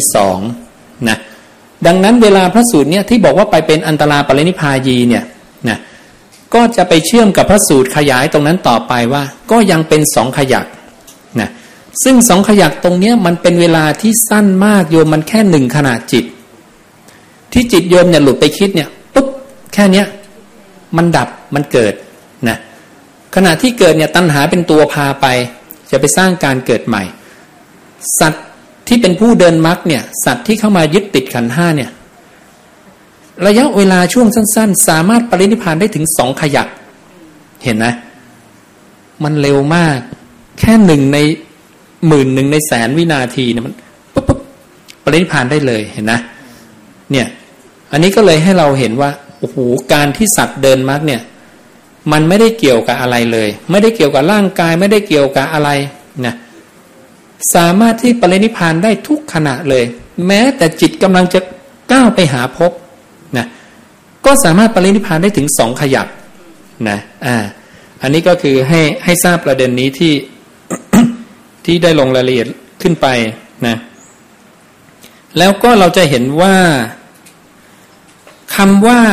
Speaker 1: 2นะดังนั้นเวลาพระสูตรเนี่ยที่บอกว่าไปเป็นอันตราปรินิพพายีเนี่ยนะก็จะไปเชื่อมกับพระสูตรขยายตรงนั้นต่อไปว่าก็ยังเป็น2ขยักนะซึ่ง2ขยักตรงเนี้ยมันเป็นเวลาที่สั้นมากโยมมันแค่1ขณะจิตที่จิตโยมเนี่ยหลุดไปคิดเนี่ยปุ๊บแค่เนี้ยมันดับมันเกิดนะขณะที่เกิดเนี่ยตัณหาเป็นตัวพาไปจะไปสร้างการเกิดใหม่สัตว์ที่เป็นผู้เดินมรรคเนี่ยสัตว์ที่เข้ามายึดติดขันธ์5เนี่ยระยะเวลาช่วงสั้นๆสามารถปรินิพพานได้ถึง2ขยักเห็นไหมมันเร็วมากแค่1ใน10,000 1ในแสนวินาทีเนี่ยมันปุ๊บปรินิพพานได้เลยเห็นนะเนี่ยอันนี้ก็เลยให้เราเห็นว่าโอ้โหการที่สัตว์เดินมรรคเนี่ยมันไม่ได้เกี่ยวกับอะไรเลยไม่ได้เกี่ยวกับร่างกายไม่ได้เกี่ยวกับอะไรนะสามารถที่ปรินิพพานได้ทุกขณะเลยแม้แต่จิตกำลังจะก้าวไปหาภพนะก็สามารถปรินิพพานได้ถึง2ขยักนะอันนี้ก็คือให้ทราบประเด็นนี้ที่ ที่ได้ลงรายละเอียดขึ้นไปนะแล้วก็เราจะเห็นว่าคำว่า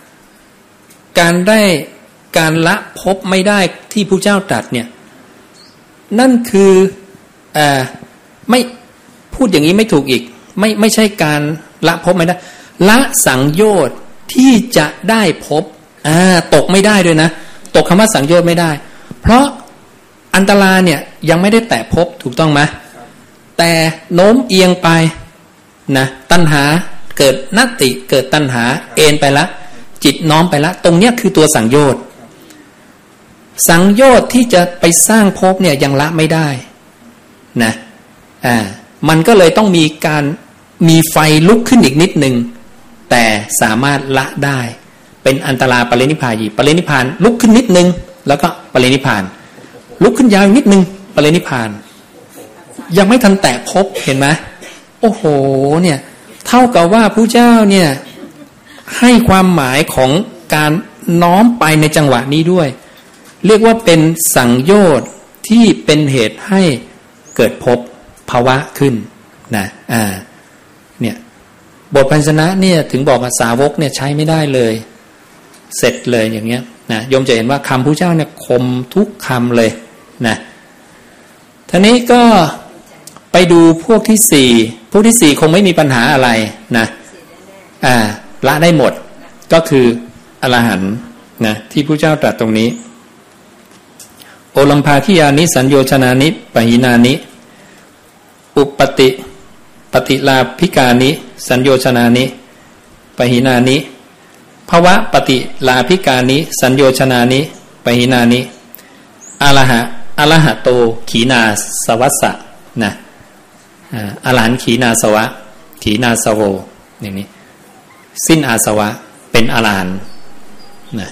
Speaker 1: การละภพไม่ได้ที่พระเจ้าตรัสเนี่ยนั่นคือไม่พูดอย่างนี้ไม่ถูกอีกไม่ใช่การละภพไม่ได้ละสังโยชน์ที่จะได้ภพตกไม่ได้ด้วยนะตกคำว่าสังโยชน์ไม่ได้เพราะอันตราเนี่ยยังไม่ได้แตะภพถูกต้องไหมแต่โน้มเอียงไปนะตัณหาเกิดนัตติเกิดตัณหาเอ็นไปละจิตน้อมไปละตรงเนี้ยคือตัวสังโยชน์สังโยชน์ที่จะไปสร้างภพเนี่ยยังละไม่ได้นะมันก็เลยต้องมีไฟลุกขึ้นอีกนิดนึงแต่สามารถละได้เป็นอันตราปรินิพพายีปรินิพพานลุกขึ้นนิดนึงแล้วก็ปรินิพพานลุกขึ้นยาวนิดนึงปรินิพพานยังไม่ทันแตะภพเห็นไหมโอ้โหเนี่ยเท่ากับว่าพระเจ้าเนี่ยให้ความหมายของการน้อมไปในจังหวะนี้ด้วยเรียกว่าเป็นสังโยชน์ที่เป็นเหตุให้เกิดภพภาวะขึ้นนะเนี่ยบทพันชนะเนี่ยถึงบอกว่าสาวกเนี่ยใช้ไม่ได้เลยเสร็จเลยอย่างเงี้ยนะโยมจะเห็นว่าคำพระเจ้าเนี่ยคมทุกคำเลยนะทีนี้ก็ไปดูพวกที่4พวกที่4คงไม่มีปัญหาอะไรนะละได้หมดก็คืออรหันต์นะที่พระเจ้าตรัสตรงนี้โอลัมภาคิยานิสัญโยชนานิปหินานิอุปติลาภิกานิสัญโยชนานิปหินานิภวะปฏิลาภิกานิสัญโยชนานิปหินานิอรหะโตขีนาสวัสสะนะอรหันต์ขีนาสวะขีนาสโวอย่างนี้สิ้นอาสวะเป็นอรหันต์นะ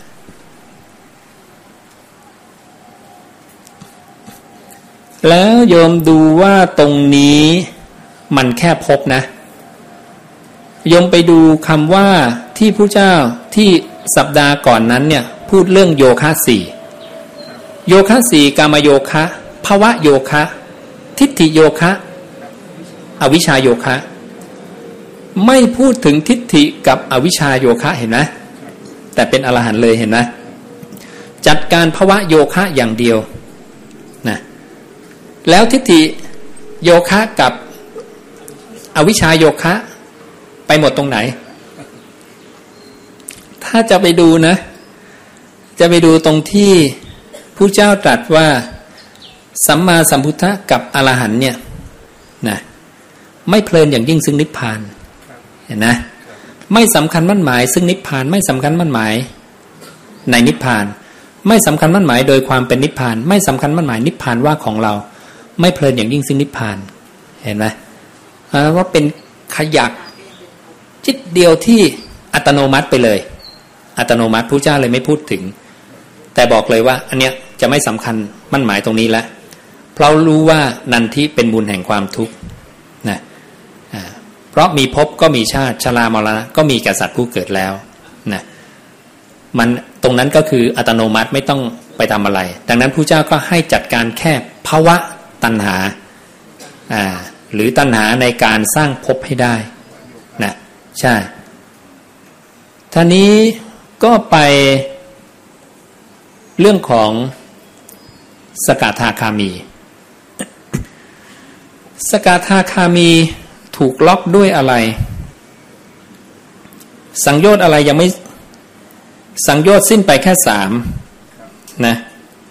Speaker 1: แล้วโยมดูว่าตรงนี้มันแค่พบนะโยมไปดูคำว่าที่พระเจ้าที่สัปดาห์ก่อนนั้นเนี่ยพูดเรื่องโยคะ4โยคะ4กามโยคะภวะโยคะทิฏฐิโยคะอวิชชาโยคะไม่พูดถึงทิฏฐิกับอวิชชาโยคะเห็นไหมแต่เป็นอรหันต์เลยเห็นไหมจัดการภวะโยคะอย่างเดียวนะแล้วทิฏฐิโยคะกับอวิชชาโยคะไปหมดตรงไหนถ้าจะไปดูนะจะไปดูตรงที่ผู้เจ้าตรัสว่าสัมมาสัมพุทธะกับอรหันต์เนี่ยนะไม่เพลินอย่างยิ่งซึ่งนิพพานเห็นนะไม่สำคัญมั่นหมายซึ่งนิพพานไม่สำคัญมั่นหมายในนิพพานไม่สำคัญมั่นหมายโดยความเป็นนิพพานไม่สำคัญมั่นหมายนิพพานว่าของเราไม่เพลินอย่างยิ่งซึ่งนิพพานเห็นไหมว่าเป็นขยักจิตเดียวที่อัตโนมัติไปเลยอัตโนมัติผู้เจ้าเลยไม่พูดถึงแต่บอกเลยว่าอันเนี้ยจะไม่สำคัญมั่นหมายตรงนี้แล้วเพราะรู้ว่านันทิเป็นมูลแห่งความทุกข์นะเพราะมีภพก็มีชาติชรามรณะก็มีแก่สัตว์ผู้เกิดแล้วนะมันตรงนั้นก็คืออัตโนมัติไม่ต้องไปทำอะไรดังนั้นผู้เจ้าก็ให้จัดการแค่ภวะตัณหาหรือตัณหาในการสร้างภพให้ได้นะใช่ท่านี้ก็ไปเรื่องของสกทาคามีสกทาคามีถูกล็อกด้วยอะไรสังโยชน์อะไรยังไม่สังโยชน์สิ้นไปแค่3นะ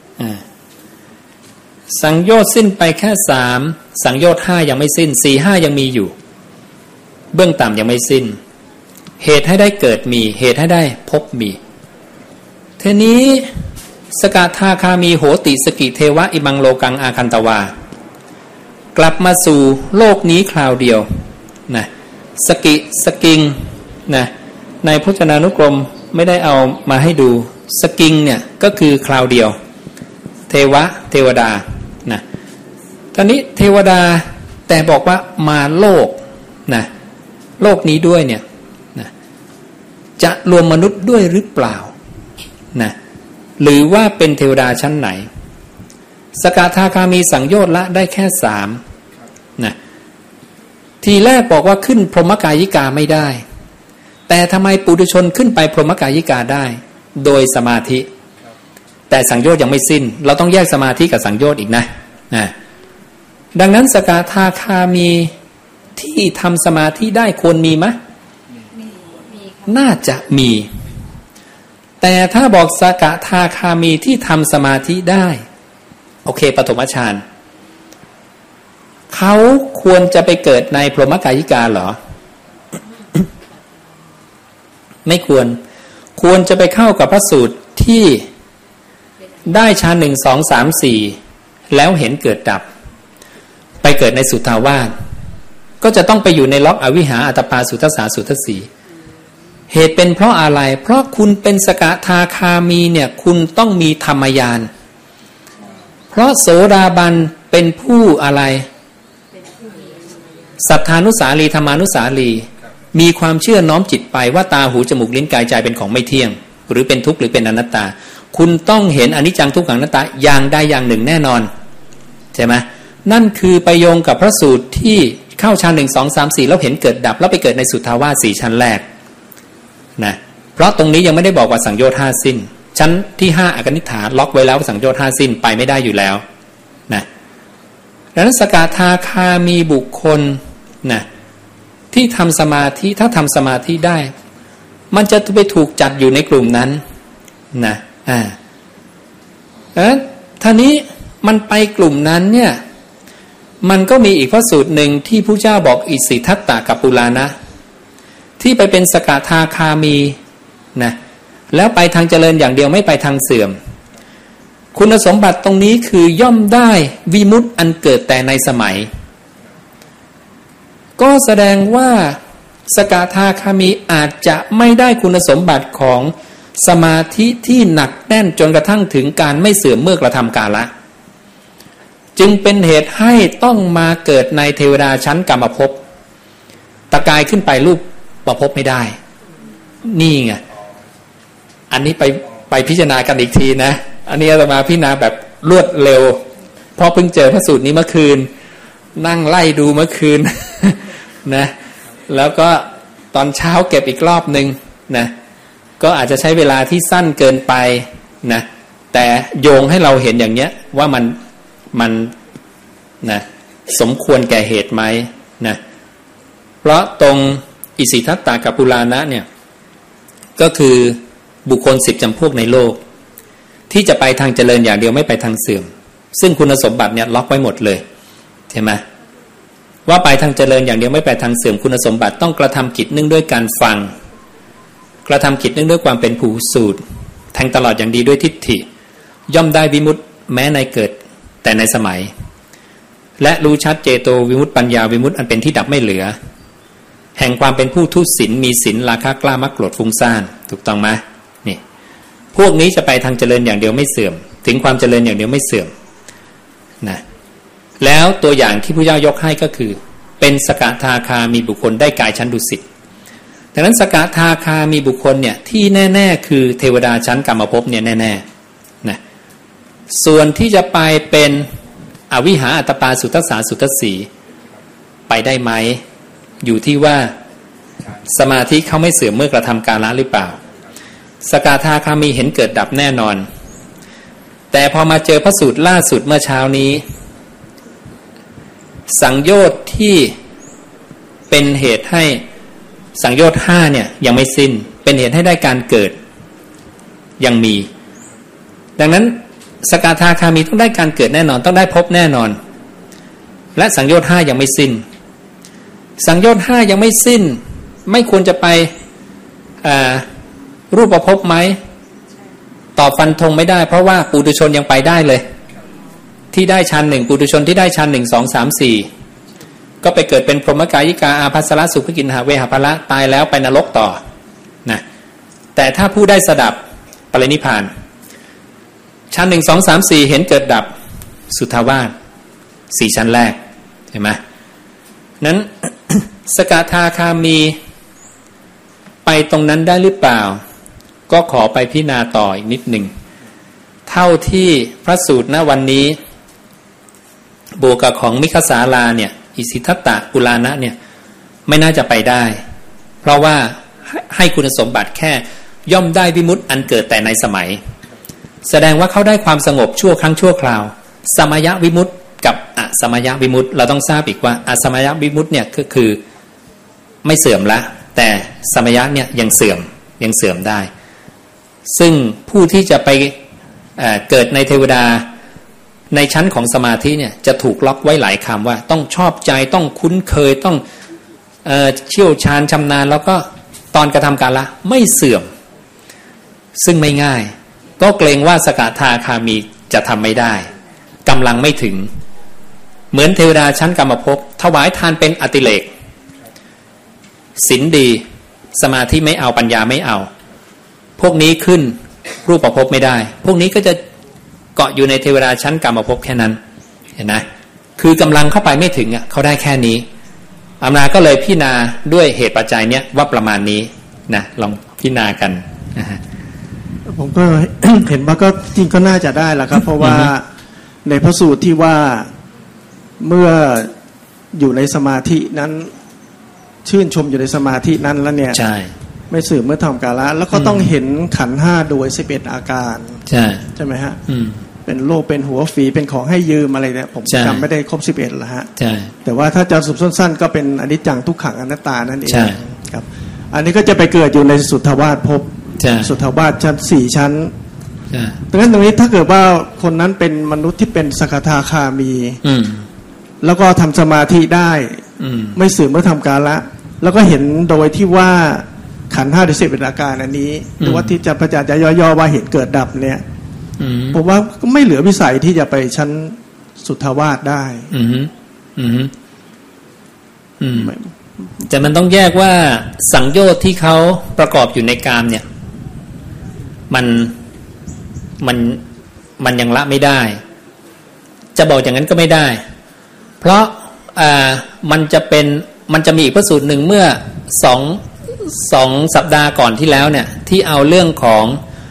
Speaker 1: สังโยชน์สิ้นไปแค่3สังโยชน์5ยังไม่สิ้น4 5ยังมีอยู่เบื้องต่ำยังไม่สิ้นเหตุให้ได้เกิดมีเหตุให้ได้พบมีทีนี้สกทาคามีโหติสกิเทวะอิมังโลกังอาคันตวากลับมาสู่โลกนี้คราวเดียวนะสกิสกิงนะในพจนานุกรมไม่ได้เอามาให้ดูสกิงเนี่ยก็คือคราวเดียวเทวะเทวดานะตอนนี้เทวดาแต่บอกว่ามาโลกนะโลกนี้ด้วยเนี่ยนะจะรวมมนุษย์ด้วยหรือเปล่านะหรือว่าเป็นเทวดาชั้นไหนสกทาคามีสังโยชน์ละได้แค่3นะทีแรกบอกว่าขึ้นพรหมกายิกาไม่ได้แต่ทำไมปุถุชนขึ้นไปพรหมกายิกาได้โดยสมาธิแต่สังโยชน์ยังไม่สิ้นเราต้องแยกสมาธิกับสังโยชน์อีกนะดังนั้นสกทาคามีที่ทำสมาธิได้ควรมีไหมน่าจะมีแต่ถ้าบอกสกทาคามีที่ทำสมาธิได้โอเคปฐมฌานเขาควรจะไปเกิดในพรหมกายิกาเหรอ ไม่ควรจะไปเข้ากับพระสูตรที่ได้ฌาน1 2 3 4แล้วเห็นเกิดดับไปเกิดในสุทธาวาสก็จะต้องไปอยู่ในล็อกอวิหาอัตตปาสุทัสสาสุทัสสีเหตุเป็นเพราะอะไรเพราะคุณเป็นสกทาคามีเนี่ยคุณต้องมีธรรมญาณเพราะโสดาบันเป็นผู้อะไรสัทธานุสาลีธรรมานุสาลีมีความเชื่อน้อมจิตไปว่าตาหูจมูกลิ้นกายใจเป็นของไม่เที่ยงหรือเป็นทุกข์หรือเป็นอนัตตาคุณต้องเห็นอนิจจังทุกขังอนัตตาอย่างใดอย่างหนึ่งแน่นอนใช่ไหมนั่นคือไปโยงกับพระสูตรที่เข้าฌาน1 2 3 4แล้วเห็นเกิดดับแล้วไปเกิดในสุทธาวาส4ชั้นแรกนะเพราะตรงนี้ยังไม่ได้บอกว่าสังโยชน์5สิ้นชั้นที่5อกนิฏฐาล็อกไว้แล้วสังโยชน์5สิ้นไปไม่ได้อยู่แล้วนะดังนั้นสกทาคามีบุคคลนะที่ทำสมาธิถ้าทำสมาธิได้มันจะไปถูกจัดอยู่ในกลุ่มนั้นนะท่านี้มันไปกลุ่มนั้นเนี่ยมันก็มีอีกพระสูตรหนึ่งที่พระเจ้าบอกอิสิทัตตะกัปปุลานะที่ไปเป็นสกทาคามีนะแล้วไปทางเจริญอย่างเดียวไม่ไปทางเสื่อมคุณสมบัติตรงนี้คือย่อมได้วิมุตติอันเกิดแต่ในสมัยก็แสดงว่าสกทาคามีอาจจะไม่ได้คุณสมบัติของสมาธิที่หนักแน่นจนกระทั่งถึงการไม่เสื่อมเมื่อกระทำกาละจึงเป็นเหตุให้ต้องมาเกิดในเทวดาชั้นกรรมภพตะกายขึ้นไปรูปประภพไม่ได้นี่ไงอันนี้ไปพิจารณากันอีกทีนะอันนี้อาตมาพิจารณาแบบรวดเร็วเพราะเพิ่งเจอพระสูตรนี้เมื่อคืนนั่งไล่ดูเมื่อคืนนะแล้วก็ตอนเช้าเก็บอีกรอบนึงนะก็อาจจะใช้เวลาที่สั้นเกินไปนะแต่โยงให้เราเห็นอย่างเนี้ยว่ามันนะสมควรแก่เหตุไหมนะเพราะตรงอิสิทัตตากับปุราณะเนี่ยก็คือบุคคล10จำพวกในโลกที่จะไปทางเจริญอย่างเดียวไม่ไปทางเสื่อมซึ่งคุณสมบัติเนี่ยล็อกไว้หมดเลยใช่ไหมว่าไปทางเจริญอย่างเดียวไม่ไปทางเสื่อมคุณสมบัติต้องกระทำกิจเนื่องด้วยการฟังกระทำกิจเนื่องด้วยความเป็นผู้สูตรแทงตลอดอย่างดีด้วยทิฏฐิย่อมได้วิมุตติแม้ในเกิดแต่ในสมัยและรู้ชัดเจโตวิมุตติปัญญาวิมุตติอันเป็นที่ดับไม่เหลือแห่งความเป็นผู้ทุศีลมีศีลราคะกล้ามักโกรธฟุ้งซ่านถูกต้องไหมนี่พวกนี้จะไปทางเจริญอย่างเดียวไม่เสื่อมถึงความเจริญอย่างเดียวไม่เสื่อมนะแล้วตัวอย่างที่พระเจ้ายกให้ก็คือเป็นสกทาคามีบุคคลได้กายชั้นดุสิตดังนั้นสกทาคามีบุคคลเนี่ยที่แน่ๆคือเทวดาชั้นกรรมภพเนี่ยแน่ๆนะส่วนที่จะไปเป็นอวิหาอัตปาสุทัสสาสุทัสสีไปได้ไหมอยู่ที่ว่าสมาธิเขาไม่เสื่อมเมื่อกระทำกาละหรือเปล่าสกทาคามีเห็นเกิดดับแน่นอนแต่พอมาเจอพระสูตรล่าสุดเมื่อเช้านี้สังโยชน์ที่เป็นเหตุให้สังโยชน์5เนี่ยยังไม่สิ้นเป็นเหตุให้ได้การเกิดยังมีดังนั้นสกทาคามีต้องได้การเกิดแน่นอนต้องได้พบแน่นอนและสังโยชน์5ยังไม่สิ้นสังโยชน์5ยังไม่สิ้นไม่ควรจะไปรูปภพไหมตอบฟันธงไม่ได้เพราะว่าปุถุชนยังไปได้เลยที่ได้ฌาน1ปุถุชนที่ได้ฌาน1 2 3 4ก็ไปเกิดเป็นพรหมกายิกาอาภัสสรสุภกินหาเวหภละตายแล้วไปนรกต่อนะแต่ถ้าผู้ได้สดับปรินิพพานฌาน1 2 3 4เห็นเกิดดับสุทธาวาส4ชั้นแรกเห็นไหมนั้น สกทาคามีไปตรงนั้นได้หรือเปล่าก็ขอไปพิจารณาต่ออีกนิดหนึ่งเท่าที่พระสูตรณวันนี้บวกกับของมิคสาลาเนี่ยอิสิทัตตะปุราณะเนี่ยไม่น่าจะไปได้เพราะว่าให้คุณสมบัติแค่ย่อมได้วิมุตติอันเกิดแต่ในสมัยแสดงว่าเขาได้ความสงบชั่วครั้งชั่วคราวสมยวิมุตติกับอสมยวิมุตติเราต้องทราบอีกว่าอสมยวิมุตติเนี่ยก็คือไม่เสื่อมละแต่สมยะเนี่ยยังเสื่อมได้ซึ่งผู้ที่จะไปเกิดในเทวดาในชั้นของสมาธิเนี่ยจะถูกล็อกไว้หลายคำว่าต้องชอบใจต้องคุ้นเคยต้องเชี่ยวชาญชำนาญแล้วก็ตอนกระทำการละไม่เสื่อมซึ่งไม่ง่ายก็เกรงว่าสกทาคามีจะทำไม่ได้กำลังไม่ถึงเหมือนเทวดาชั้นกรรมภพถวายทานเป็นอติเรกศีลดีสมาธิไม่เอาปัญญาไม่เอาพวกนี้ขึ้นรูปภพไม่ได้พวกนี้ก็จะเกาะอยู่ในเทวดาชั้นกรรมภพแค่นั้นเห็นไหมคือกำลังเข้าไปไม่ถึงอ่ะเขาได้แค่นี้อำนาจก็เลยพิจารณาด้วยเหตุปัจจัยเนี้ยว่าประมาณนี้นะลองพิจารณากันนะฮะ
Speaker 3: ผมก็ เห็นว่าก็จริงก็น่าจะได้แหละครับเพราะว่าในพระสูตรที่ว่าเมื่ออยู่ในสมาธินั้นชื่นชมอยู่ในสมาธินั้นแล้วเนี่ยใช่ไม่สื่อเมื่อทำกาละแล้วก็ต้องเห็นขันธ์5โดย11อาการใช่ไหมฮะเป็นโลกเป็นหัวฝีเป็นของให้ยืมอะไรเนี่ยผมจำไม่ได้ครบ11ละฮะแต่ว่าถ้าจะสุบสั้นๆก็เป็นอนิจจังทุกขังอนัตตานั่นเองครับอันนี้ก็จะไปเกิดอยู่ในสุทธาวาสภพสุทธาวาสชั้น4ชั้นดังนั้นตรงนี้ถ้าเกิดว่าคนนั้นเป็นมนุษย์ที่เป็นสกทาคามีแล้วก็ทำสมาธิได้ไม่สื่อเมื่อทำกาละแล้วก็เห็นโดยที่ว่าขันธ์5 10เป็นอาการอันนี้หรือว่าที่จะประจักษ์ย่อๆว่าเห็นเกิดดับเนี่ยผมว่าก็ไม่เหลือวิสัยที่จะไปชั้นสุทธาวาสได้
Speaker 1: แต่มันต้องแยกว่าสังโยชน์ที่เขาประกอบอยู่ในกามเนี่ยมันยังละไม่ได้จะบอกอย่างนั้นก็ไม่ได้เพราะมันจะมีอีกพระสูตรหนึ่งเมื่อ2สัปดาห์ก่อนที่แล้วเนี่ยที่เอาเรื่องของ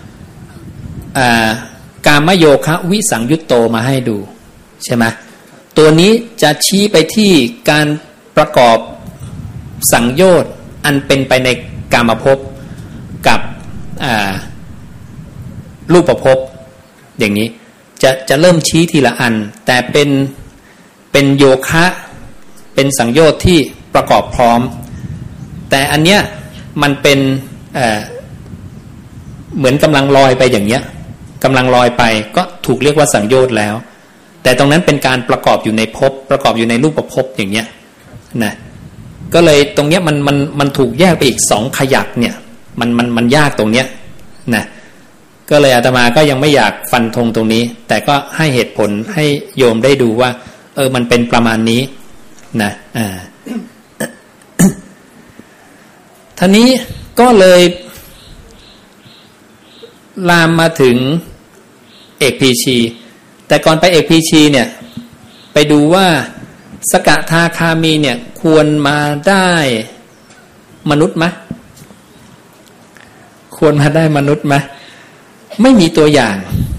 Speaker 1: กามโยคะวิสังยุตโตมาให้ดูใช่ไหมตัวนี้จะชี้ไปที่การประกอบสังโยชน์อันเป็นไปในกามภพกับรูปภพอย่างนี้จะเริ่มชี้ทีละอันแต่เป็นโยคะเป็นสังโยชน์ที่ประกอบพร้อมแต่อันเนี้ยมันเป็นเหมือนกำลังลอยไปอย่างเงี้ยกำลังลอยไปก็ถูกเรียกว่าสังโยชน์แล้วแต่ตรงนั้นเป็นการประกอบอยู่ในภพประกอบอยู่ในรูปภพอย่างเงี้ยนะก็เลยตรงเนี้ยมันถูกแยกไปอีก2ขยักเนี่ยมันยากตรงเนี้ยนะก็เลยอาตมาก็ยังไม่อยากฟันธงตรงนี้แต่ก็ให้เหตุผลให้โยมได้ดูว่ามันเป็นประมาณนี้นะท่านี้ก็เลยลามมาถึงเอกพีชีแต่ก่อนไปเอกพีชีเนี่ยไปดูว่าสกทาคามีเนี่ยควรมาได้มนุษย์ไหมควรมาได้มนุษย์ไหมไม่มีตัวอย่าง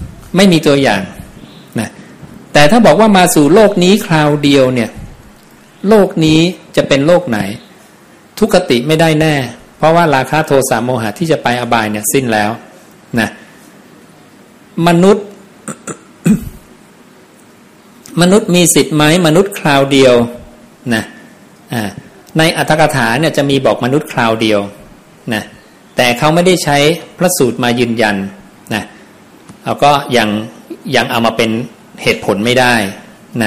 Speaker 1: นะแต่ถ้าบอกว่ามาสู่โลกนี้คราวเดียวเนี่ยโลกนี้จะเป็นโลกไหนทุกขติไม่ได้แน่เพราะว่าราคะโทสะโมหะที่จะไปอบายเนี่ยสิ้นแล้วนะมนุษย์ มนุษย์มีสิทธิ์ไหมมนุษย์คราวเดียวนะในอัตถกถาเนี่ยจะมีบอกมนุษย์คราวเดียวนะแต่เขาไม่ได้ใช้พระสูตรมายืนยันนะเราก็ยังเอามาเป็นเหตุผลไม่ได้นะ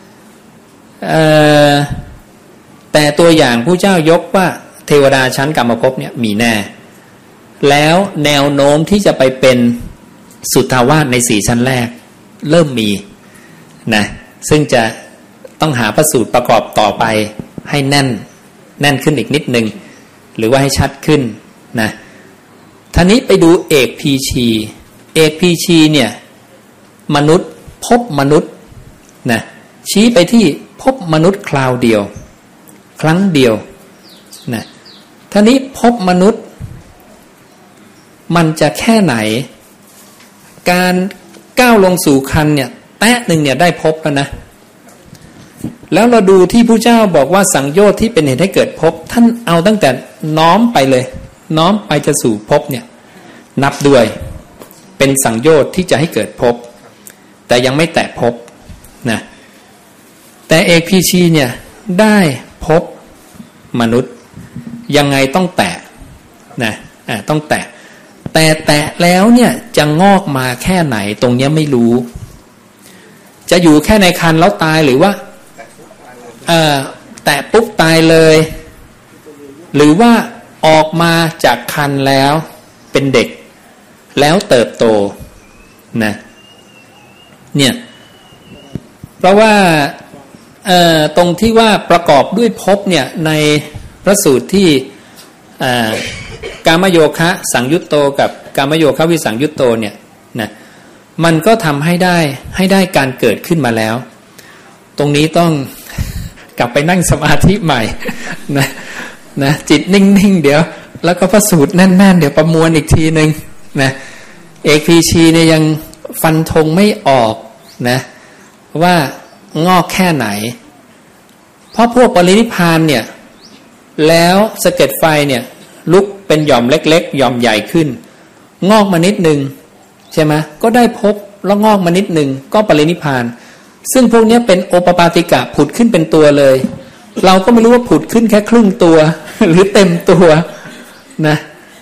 Speaker 1: แต่ตัวอย่างผู้เจ้ายกว่าเทวดาชั้นกรรมภพเนี่ยมีแน่แล้วแนวโน้มที่จะไปเป็นสุทธาวาสใน4ชั้นแรกเริ่มมีนะซึ่งจะต้องหาพระสูตรประกอบต่อไปให้แน่นขึ้นอีกนิดนึงหรือว่าให้ชัดขึ้นนะท่านี้ไปดูเอกพีชีเนี่ยมนุษย์พบมนุษย์นะชี้ไปที่พบมนุษย์คราวเดียวครั้งเดียวนะท่านี้พบมนุษย์มันจะแค่ไหนการก้าวลงสู่คันเนี่ยแตะหนึ่งเนี่ยได้พบแล้วนะแล้วเราดูที่ผู้เจ้าบอกว่าสังโยชน์ที่เป็นเหตุให้เกิดพบท่านเอาตั้งแต่น้อมไปเลยน้อมไปจะสู่พบเนี่ยนับด้วยเป็นสังโยชน์ที่จะให้เกิดพบแต่ยังไม่แตะพบนะแต่เอกพีชีเนี่ยได้พบมนุษย์ยังไงต้องแตะนะต้องแตะแล้วเนี่ยจะงอกมาแค่ไหนตรงเนี้ยไม่รู้จะอยู่แค่ในครรภ์แล้วตายหรือว่าแตะปุ๊บตายเลยหรือว่าออกมาจากครรภ์แล้วเป็นเด็กแล้วเติบโตนะเนี่ยเพราะว่าตรงที่ว่าประกอบด้วยภพเนี่ยในพระสูตรที่กามโยคะสังยุตโตกับกามโยคะวิสังยุตโตเนี่ยนะมันก็ทำให้ได้การเกิดขึ้นมาแล้วตรงนี้ต้องกลับไปนั่งสมาธิใหม่นะจิตนิ่งๆเดี๋ยวแล้วก็พระสูตรแน่นๆเดี๋ยวประมวลอีกทีนึงนะเอกพีชีเนี่ยยังฟันธงไม่ออกนะว่างอกแค่ไหนเพราะพวกปรินิพพานเนี่ยแล้วสะเก็ดไฟเนี่ยลุกเป็นหย่อมเล็กๆหย่อมใหญ่ขึ้นงอกมานิดนึงใช่ไหมก็ได้พบแล้วงอกมานิดนึงก็ปรินิพพานซึ่งพวกนี้เป็นโอปปาติกะผุดขึ้นเป็นตัวเลยเราก็ไม่รู้ว่าผุดขึ้นแค่ครึ่งตัว หรือเต็มตัวนะ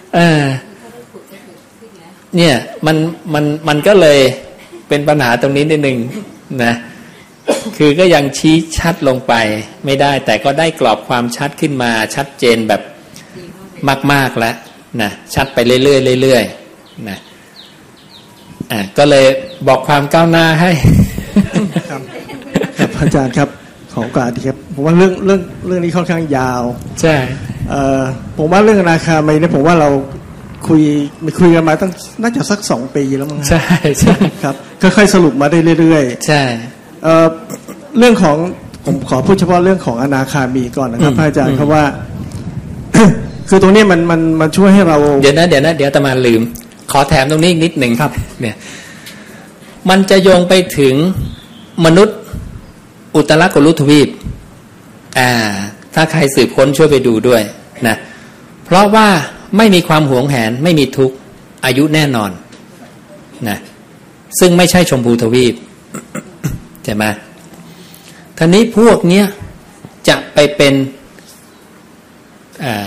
Speaker 1: เนี่ยมันก็เลยเป็นปัญหาตรงนี้นิดนึงนะคือก็ยังชี้ชัดลงไปไม่ได้แต่ก็ได้กรอบความชัดขึ้นมาชัดเจนแบบมากๆแล้วนะชัดไปเรื่อยๆนะก็เลยบอกความก้าวหน้าให้
Speaker 3: ครับอาจารย์ครับขอโอกาสครับผมว่าเรื่องนี้ค่อนข้างยาว
Speaker 1: ใช่
Speaker 3: ผมว่าเรื่องอนาคามีเนี่ยผมว่าเราคุยกันมาตั้งน่าจะสัก2 ปีแล้วมั้ง
Speaker 1: ใช่
Speaker 3: ครับค่อยๆสรุปมาได้เรื่อย
Speaker 1: ๆใช่
Speaker 3: เรื่องของผมขอพูดเฉพาะเรื่องของอนาคามีก่อนนะครับอาจารย์ครับว่าคือตรงนี้มันช่วยให้เรา
Speaker 1: เดี๋ยวอาตมาลืมขอแถมตรงนี้อีกนิดหนึ่งครับเนี่ยมันจะโยงไปถึงมนุษย์อุตรกุลุทวีปถ้าใครสืบค้นช่วยไปดูด้วยนะเพราะว่าไม่มีความหวงแหนไม่มีทุกข์อายุแน่นอนนะซึ่งไม่ใช่ชมพูทวีปใช่ไหมท่านี้พวกเนี้ยจะไปเป็น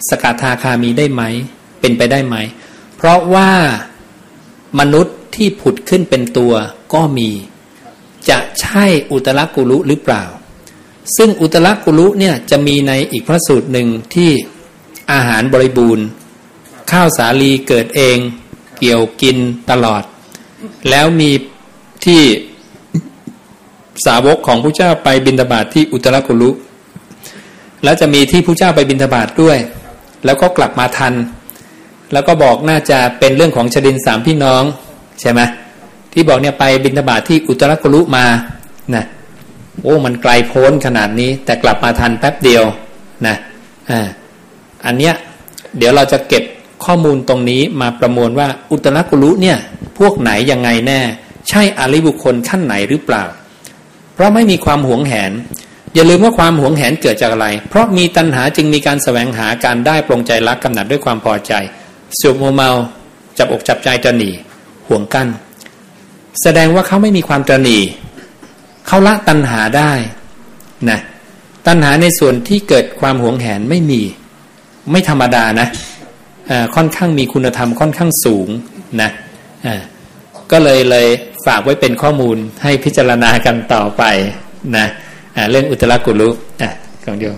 Speaker 1: สกทาคามีได้ไหมเป็นไปได้ไหมเพราะว่ามนุษย์ที่ผุดขึ้นเป็นตัวก็มีจะใช่อุตรกุลุหรือเปล่าซึ่งอุตรกุลุเนี่ยจะมีในอีกพระสูตรหนึ่งที่อาหารบริบูรณ์ข้าวสาลีเกิดเองเกี่ยวกินตลอดแล้วมีที่สาวกของพระเจ้าไปบิณฑบาตที่อุตรกุลุแล้วจะมีที่พระเจ้าไปบิณฑบาตด้วยแล้วก็กลับมาทันแล้วก็บอกน่าจะเป็นเรื่องของชดินสามพี่น้องใช่ไหมที่บอกเนี่ยไปบิณฑบาตที่อุตรกุลุมานะโอ้มันไกลโพ้นขนาดนี้แต่กลับมาทันแป๊บเดียวนะอันเนี้ยเดี๋ยวเราจะเก็บข้อมูลตรงนี้มาประมวลว่าอุตรกุลุเนี่ยพวกไหนยังไงแน่ใช่อริยบุคคลขั้นไหนหรือเปล่าเพราะไม่มีความหวงแหนอย่าลืมว่าความหวงแหนเกิดจากอะไรเพราะมีตัณหาจึงมีการแสวงหาการได้ปรงใจรักกำหนัดด้วยความพอใจสุขโมเมาจับอกจับใจตระหนี่ห่วงกั้นแสดงว่าเขาไม่มีความตระหนี่เขาละตัณหาได้นะตัณหาในส่วนที่เกิดความหวงแหนไม่มีไม่ธรรมดานะค่อนข้างมีคุณธรรมค่อนข้างสูงนะก็เลยฝากไว้เป็นข้อมูลให้พิจารณากันต่อไปนะเรื่องอุตรกุลุของโยม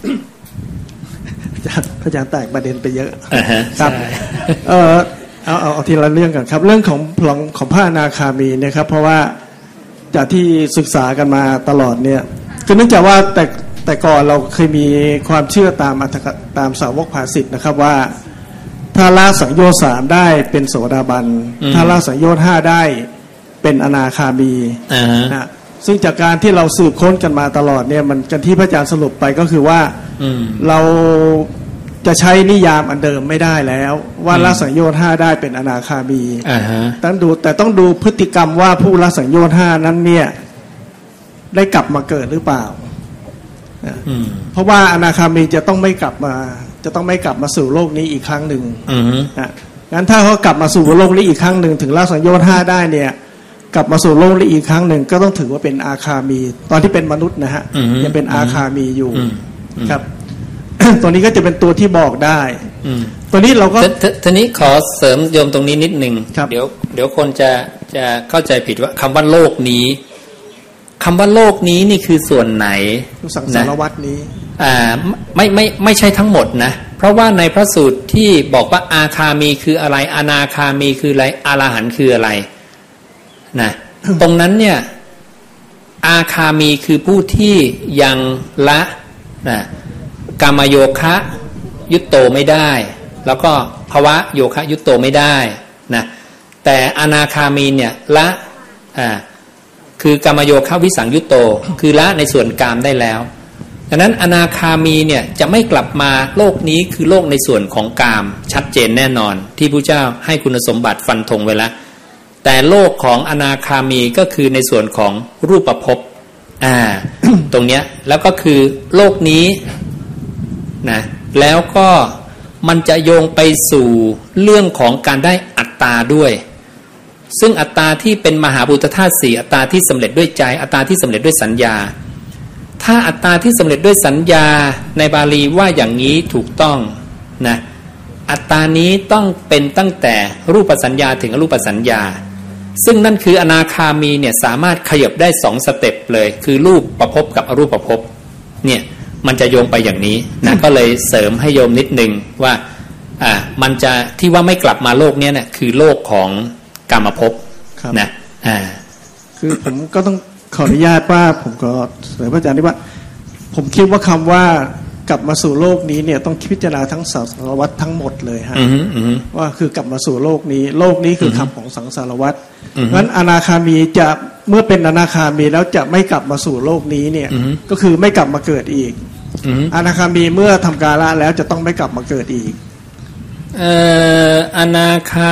Speaker 3: พระอาจารย์แตกประเด็นไปเยอะครับเอาทีละเรื่องกันครับเรื่องของพระอนาคามีเนี่ยครับเพราะว่าจากที่ศึกษากันมาตลอดเนี่ยคือเนื่องจากว่าแต่ก่อนเราเคยมีความเชื่อตามสาวกภาสิทธ์นะครับว่าถ้าละสังโยชน์3ได้เป็นโสดาบันถ้าละสังโยชน์5ได้เป็นอนาคามีนะซึ่งจากการที่เราสืบค้นกันมาตลอดเนี่ยมันกันที่พระอาจารย์สรุปไปก็คือว่าเราจะใช้นิยามอันเดิมไม่ได้แล้วว่าละสังโยชน์5ได้เป็นอนาคามีต้องดูพฤติกรรมว่าผู้ละสังโยชน์5นั้นเนี่ยได้กลับมาเกิดหรือเปล่าเพราะว่าอนาคามีจะต้องไม่กลับมาสู่โลกนี้อีกครั้งหนึ่งงั้นถ้าเขากลับมาสู่โลกนี้อีกครั้งหนึ่งถึงละสังโยชน์5ได้เนี่ยกลับมาสู่โลกนี้อีกครั้งหนึ่งก็ต้องถือว่าเป็นอาคามีตอนที่เป็นมนุษย์นะฮะยังเป็นอาคามีอยู่ครับ ตัวนี้ก็จะเป็นตัวที่บอกได้ตัวนี้เราก็
Speaker 1: ทีนี้ขอเสริมโยมตรงนี้นิดนึงเดี๋ยวคนจะเข้าใจผิดว่าคำว่าโลกนี้คำว่าโลกนี้นี่คือส่วนไหน
Speaker 3: สังสารวัฏนี้
Speaker 1: ไม่ใช่ทั้งหมดนะเพราะว่าในพระสูตรที่บอกว่าอาคามีคืออะไรอนาคามีคืออะไรอรหันต์คืออะไรนะ ตรงนั้นเนี่ยอาคามีคือผู้ที่ยังละนะกามโยคะยุตโตไม่ได้แล้วก็ภวะโยคะยุตโตไม่ได้นะแต่อนาคามีเนี่ยละคือกามโยคะวิสังยุตโตคือละในส่วนกามได้แล้วดังนั้นอนาคามีเนี่ยจะไม่กลับมาโลกนี้คือโลกในส่วนของกามชัดเจนแน่นอนที่พระเจ้าให้คุณสมบัติฟันธงไว้แล้วแต่โลกของอนาคามีก็คือในส่วนของรูปภพตรงเนี้ยแล้วก็คือโลกนี้นะแล้วก็มันจะโยงไปสู่เรื่องของการได้อัตตาด้วยซึ่งอัตตาที่เป็นมหาภูตธาตุ4อัตตาที่สำเร็จด้วยใจอัตตาที่สำเร็จด้วยสัญญาถ้าอัตตาที่สำเร็จด้วยสัญญาในบาลีว่าอย่างนี้ถูกต้องนะอัตตานี้ต้องเป็นตั้งแต่รูปสัญญาถึงอรูปสัญญาซึ่งนั่นคืออนาคามีเนี่ยสามารถขยับได้2สเต็ปเลยคือรูปประพบกับอรูปประพบเนี่ยมันจะโยงไปอย่างนี้นะ ก็เลยเสริมให้โยมนิดนึงว่ามันจะที่ว่าไม่กลับมาโลกเนี้ยเนี่ยคือโลกของกามภพนะ
Speaker 3: คือผมก็ต้องขออนุญาตว่าผมก็เสนอพระอาจารย์ว่าผมคิดว่าคำว่ากลับมาสู่โลกนี้เนี่ยต้องพิจารณาทั้งสังสารวัฏทั้งหมดเลยฮะว่าคือกลับมาสู่โลกนี้คือคำของสังสารวัฏงั้นอนาคามีจะเมื่อเป็นอนาคามีแล้วจะไม่กลับมาสู่โลกนี้เนี่ยก็คือไม่กลับมาเกิดอีกอนาคามีเมื่อทำกาละแล้วจะต้องไม่กลับมาเกิดอีก
Speaker 1: อนาคา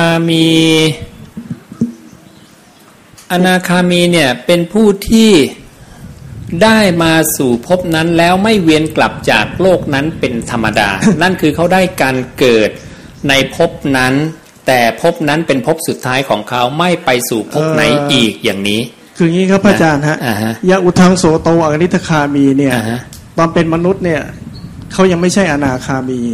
Speaker 1: มีเนี่ยเป็นผู้ที่ได้มาสู่ภพนั้นแล้วไม่เวียนกลับจากโลกนั้นเป็นธรรมดา นั่นคือเขาได้การเกิดในภพนั้นแต่ภพนั้นเป็นภพสุดท้ายของเขาไม่ไปสู่ภพไหนอีกอย่างนี้
Speaker 3: คืองี้ครับพระอาจารย์ฮะยะอุทังโสโตอนิทคามีเนี่ยตอนเป็นมนุษย์เนี่ยเขายังไม่ใช่อนาคามี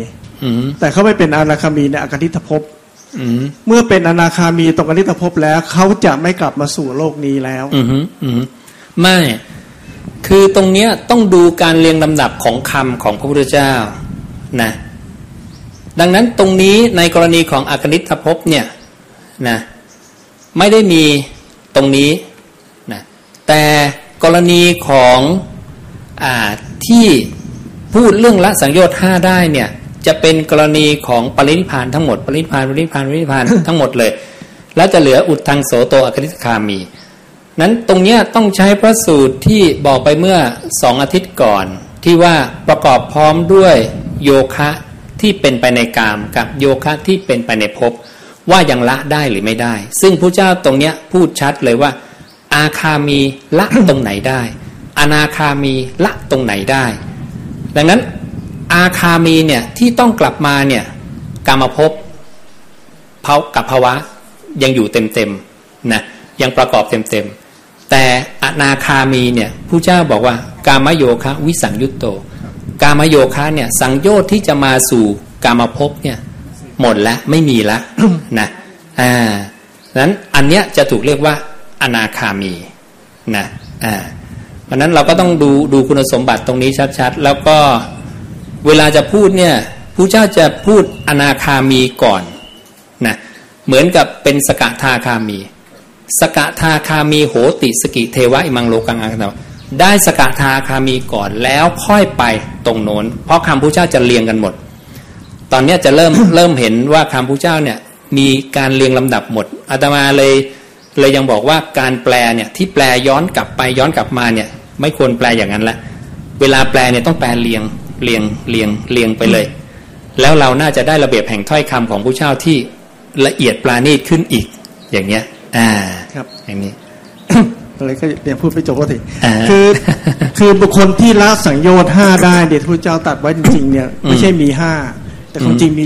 Speaker 3: แต่เขาไม่เป็นอนาคามีในอากนิทภพเมื่อเป็นอนาคามีตรงอนิทภพแล้วเขาจะไม่กลับมาสู่โลกนี้แล้ว
Speaker 1: ไม่คือตรงเนี้ยต้องดูการเรียงลำดับของคำของพระพุทธเจ้านะดังนั้นตรงนี้ในกรณีของอากนิทภพเนี่ยนะไม่ได้มีตรงนี้นะแต่กรณีของที่พูดเรื่องละสังโยชน์5ได้เนี่ยจะเป็นกรณีของปรินิพพานทั้งหมดปรินิพพานทั้งหมดเลยแล้วจะเหลืออุทธังโสโตอากนิทคามีนั้นตรงเนี้ยต้องใช้พระสูตรที่บอกไปเมื่อ2 อาทิตย์ก่อนที่ว่าประกอบพร้อมด้วยโยคะที่เป็นไปในกามกับโยคะที่เป็นไปในภพว่ายังละได้หรือไม่ได้ซึ่งพระเจ้าตรงเนี้ยพูดชัดเลยว่าอาคามีละตรงไหนได้อนาคามีละตรงไหนได้ดังนั้นอาคามีเนี่ยที่ต้องกลับมาเนี่ยกามภพกับภาวะยังอยู่เต็มๆนะยังประกอบเต็มๆแต่อนาคามีเนี่ยผู้เจ้าบอกว่ากามโยคะวิสังยุตโตกามโยคะเนี่ยสังโยชน์ที่จะมาสู่กามภพเนี่ยหมดแล้วไม่มีแล้ว นะนั้นอันเนี้ยจะถูกเรียกว่าอนาคามีนะเพราะนั้นเราก็ต้องดูคุณสมบัติตรงนี้ชัดๆแล้วก็เวลาจะพูดเนี่ยผู้เจ้าจะพูดอนาคามีก่อนนะเหมือนกับเป็นสกทาคามีสกทาคามีโหติสกิเทวะอิมังโลกังอังคได้สกทาคามีก่อนแล้วค่อยไปตรงโน้นเพราะคำผู้เจ้าจะเรียงกันหมดตอนนี้จะเริ่มเห็นว่าคำผู้เจ้าเนี่ยมีการเรียงลำดับหมดอาตมาเลยยังบอกว่าการแปลเนี่ยที่แปลย้อนกลับไปย้อนกลับมาเนี่ยไม่ควรแปลอย่างนั้นละเวลาแปลเนี่ยต้องแปลเรียงไปเลยแล้วเราน่าจะได้ระเบียบแห่งถ้อยคำของผู้เจ้าที่ละเอียดปราณีตขึ้นอีกอย่างเงี้ย
Speaker 3: ครับ
Speaker 1: อย่างนี้
Speaker 3: อะไรก็เดี๋ยวพูดไปจบก็ทีคือบุคคลที่ละสังโยชน์5ได้เดชพระเจ้าตรัสไว้จริงๆเนี่ยไม่ใช่มี5แต่ความจริงมี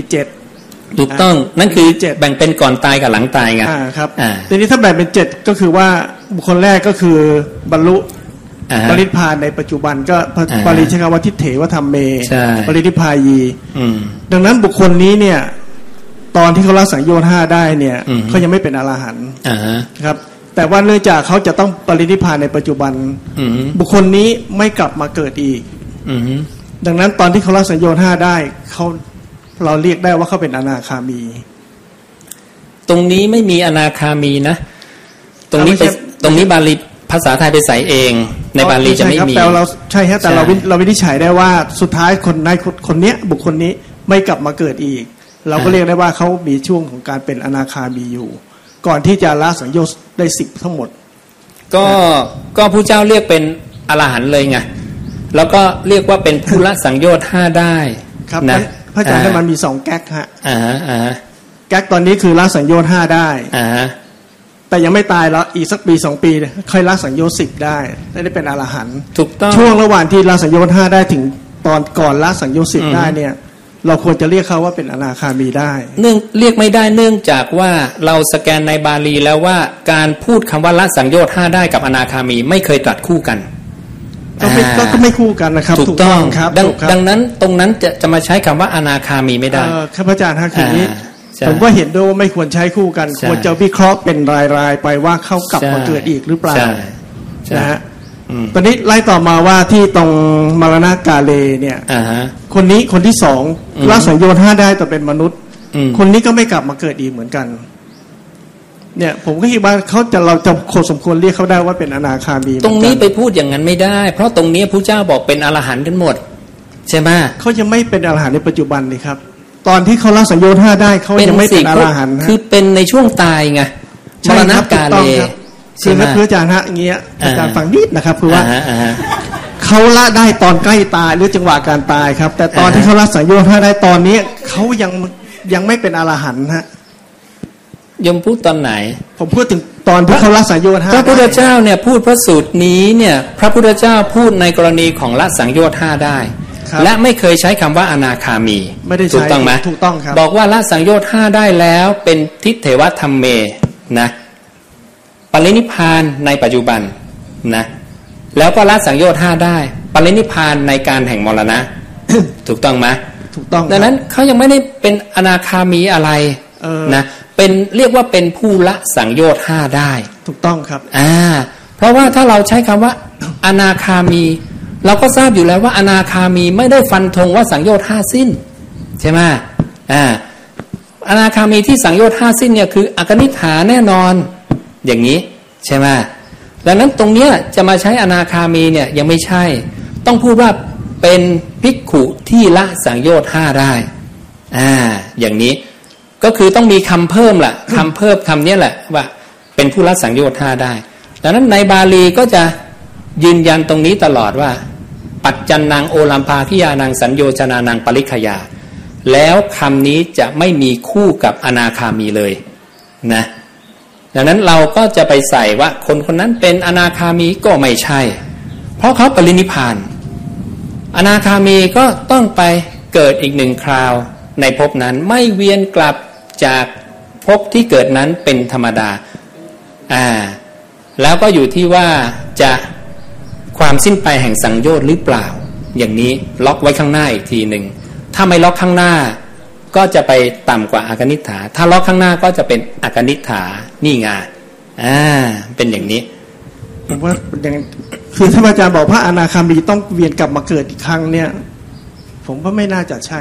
Speaker 3: 7
Speaker 1: ถูกต้องนั่นคือแบ่งเป็นก่อนตายกับหลังตายไง
Speaker 3: ครับทีนี้ถ้าแบ่งเป็น7ก็คือว่าบุคคลแรกก็คือบรรลุปรินิพพานในปัจจุบันก็ปริใช้คำว่าทิฏเถวธรรมเมปรินิพพายีดังนั้นบุคคลนี้เนี่ยตอนที่เขาละสังโยชน์5ได้เนี่ยเขายังไม่เป็นอรหันต์ครับแต่ว่าเนื่องจากเขาจะต้องปรินิพพานในปัจจุบันบุคคลนี้ไม่กลับมาเกิดอีกดังนั้นตอนที่เขาละสังโยชน์5ได้เราเรียกได้ว่าเขาเป็นอนาคามี
Speaker 1: ตรงนี้ไม่มีอนาคามีนะตรงนี้บาลีภาษาไทยไปใส่เองในบาลีจะไม่มี
Speaker 3: แต่เราใช่ฮะแต่เราวินิจฉัยได้ว่าสุดท้ายคนเนี้ยบุคคลนี้ไม่กลับมาเกิดอีกเราก็เรียกได้ว่าเขามีช่วงของการเป็นอนาคามีอยู่ก่อนที่จะละสังโยชน์ได้10ทั้งหมด
Speaker 1: ก็ผู้เจ้าเรียกเป็นอรหันต์เลยไงแล้วก็เรียกว่าเป็นผู้ละสังโยชน์5ได้
Speaker 3: นะพระอาจารย์มันมี2แก๊กฮะแก๊กตอนนี้คือละสังโยชน์5ได้แต่ยังไม่ตายแล้วอีกสักปี2ปีค่อยละสังโยชน์10ได้เป็นอรหันต์
Speaker 1: ถูกต้อง
Speaker 3: ช่วงระหว่างที่ละสังโยชน์5ได้ถึงตอนก่อนละสังโยชน์10ได้เนี่ยเราควรจะเรียกเขาว่าเป็นอนาคามีได้
Speaker 1: เรียกไม่ได้เนื่องจากว่าเราสแกนในบาลีแล้วว่าการพูดคำว่าละสังโยชน์5ได้กับอนาคามีไม่เคยตรัสคู่กัน
Speaker 3: ก็ไม่คู่กันนะครับ
Speaker 1: ถูกต้องครับดังนั้นตรงนั้นจะมาใช้คำว่าอนาคามีไม่ได้
Speaker 3: ครับอาจารย์คือนี้ผมก็เห็นด้วยว่าไม่ควรใช้คู่กันควรจะวิเคราะห์เป็นรายๆไปว่าเขากลับมาเกิดอีกหรือเปล่านะฮะตอนนี้ไล่ต่อมาว่าที่ตรงมรณกาเลเนี่ยคนนี้คนที่2ละสังโยชน์5ได้แต่เป็นมนุษย์คนนี้ก็ไม่กลับมาเกิดอีกเหมือนกันเนี่ยผมก็คิดว่าเราจะสมควรเรียกเขาได้ว่าเป็นอนาคามี
Speaker 1: ตรงนี้ไปพูดอย่างนั้นไม่ได้เพราะตรงนี้พระเจ้าบอกเป็นอรหันต์กันหมดใช่ไหม
Speaker 3: เขายังไม่เป็นอรหันต์ในปัจจุบันเลยครับตอนที่เขาละสังโยชน์5ได้เขายังไม่เป็นอรหันต์
Speaker 1: คือเป็นในช่วงตายไงมรณกาเล
Speaker 3: คือพระอาจารย์ฮะอย่างเงี้ยอาจารย์ฟังนิดนะครับคือว่าเขาละได้ตอนใกล้ตายหรือจังหวะการตายครับแต่ตอนที่เขาละสังโยชน์5ได้ตอนนี้เขายังไม่เป็นอรหันต์ฮะ
Speaker 1: ยมพูดตอนไหน
Speaker 3: ผมพูดถึงตอนที่เขาละสังโยชน์5
Speaker 1: พระพุทธเจ้าเนี่ยพูดพระสูตรนี้เนี่ยพระพุทธเจ้าพูดในกรณีของละสังโยชน์5ได้และไม่เคยใช้คำว่าอนาคามีถูกต้องไหม
Speaker 3: ถูกต้องครับ
Speaker 1: บอกว่าละสังโยชน์5ได้แล้วเป็นทิฏเถวธรรมเมนะปรินิพพานในปัจจุบันนะแล้วก็ละสังโยชน์5ได้ปรินิพพานในการแห่งมรณะ ถูกต้องไหม
Speaker 3: ถูกต้อง
Speaker 1: ดังนั้นเขายังไม่ได้เป็นอนาคามีอะไรนะเป็นเรียกว่าเป็นผู้ละสังโยชน์5ได้
Speaker 3: ถูกต้องครับ
Speaker 1: เพราะว่าถ้าเราใช้คำว่าอนาคามีเราก็ทราบอยู่แล้วว่าอนาคามีไม่ได้ฟันธงว่าสังโยชน์5สิ้นใช่ไหมอนาคามีที่สังโยชน์5สิ้นเนี่ยคืออกนิฏฐาแน่นอนอย่างนี้ใช่ไหมดังนั้นตรงเนี้ยจะมาใช้อนาคามีเนี่ยยังไม่ใช่ต้องพูดว่าเป็นภิกขุที่ละสังโยชน์5ได้อย่างนี้ก็คือต้องมีคำเพิ่มล่ะคำเพิ่มคำนี้แหละว่าเป็นผู้ละสังโยชน์5ได้ดังนั้นในบาลีก็จะยืนยันตรงนี้ตลอดว่าปัจจันนังโอลัมภาคิยานังสัญโยชนานังปริคยาแล้วคำนี้จะไม่มีคู่กับอนาคามีเลยนะดังนั้นเราก็จะไปใส่ว่าคนคนนั้นเป็นอนาคามีก็ไม่ใช่เพราะเขาปรินิพพานอนาคามีก็ต้องไปเกิดอีก1คราวในภพนั้นไม่เวียนกลับจากภพที่เกิดนั้นเป็นธรรมดาแล้วก็อยู่ที่ว่าจะความสิ้นไปแห่งสังโยชน์หรือเปล่าอย่างนี้ล็อกไว้ข้างหน้าอีกทีหนึ่งถ้าไม่ล็อกข้างหน้าก็จะไปต่ำกว่าอากนิฏฐาถ้าล็อกข้างหน้าก็จะเป็นอากนิฏฐานี่ไงเป็นอย่างนี้
Speaker 3: ผมว่าอย่างคือท่านอาจารย์บอกพระอนาคามีต้องเวียนกลับมาเกิดอีกครั้งเนี่ยผมว่าไม่น่าจะใช่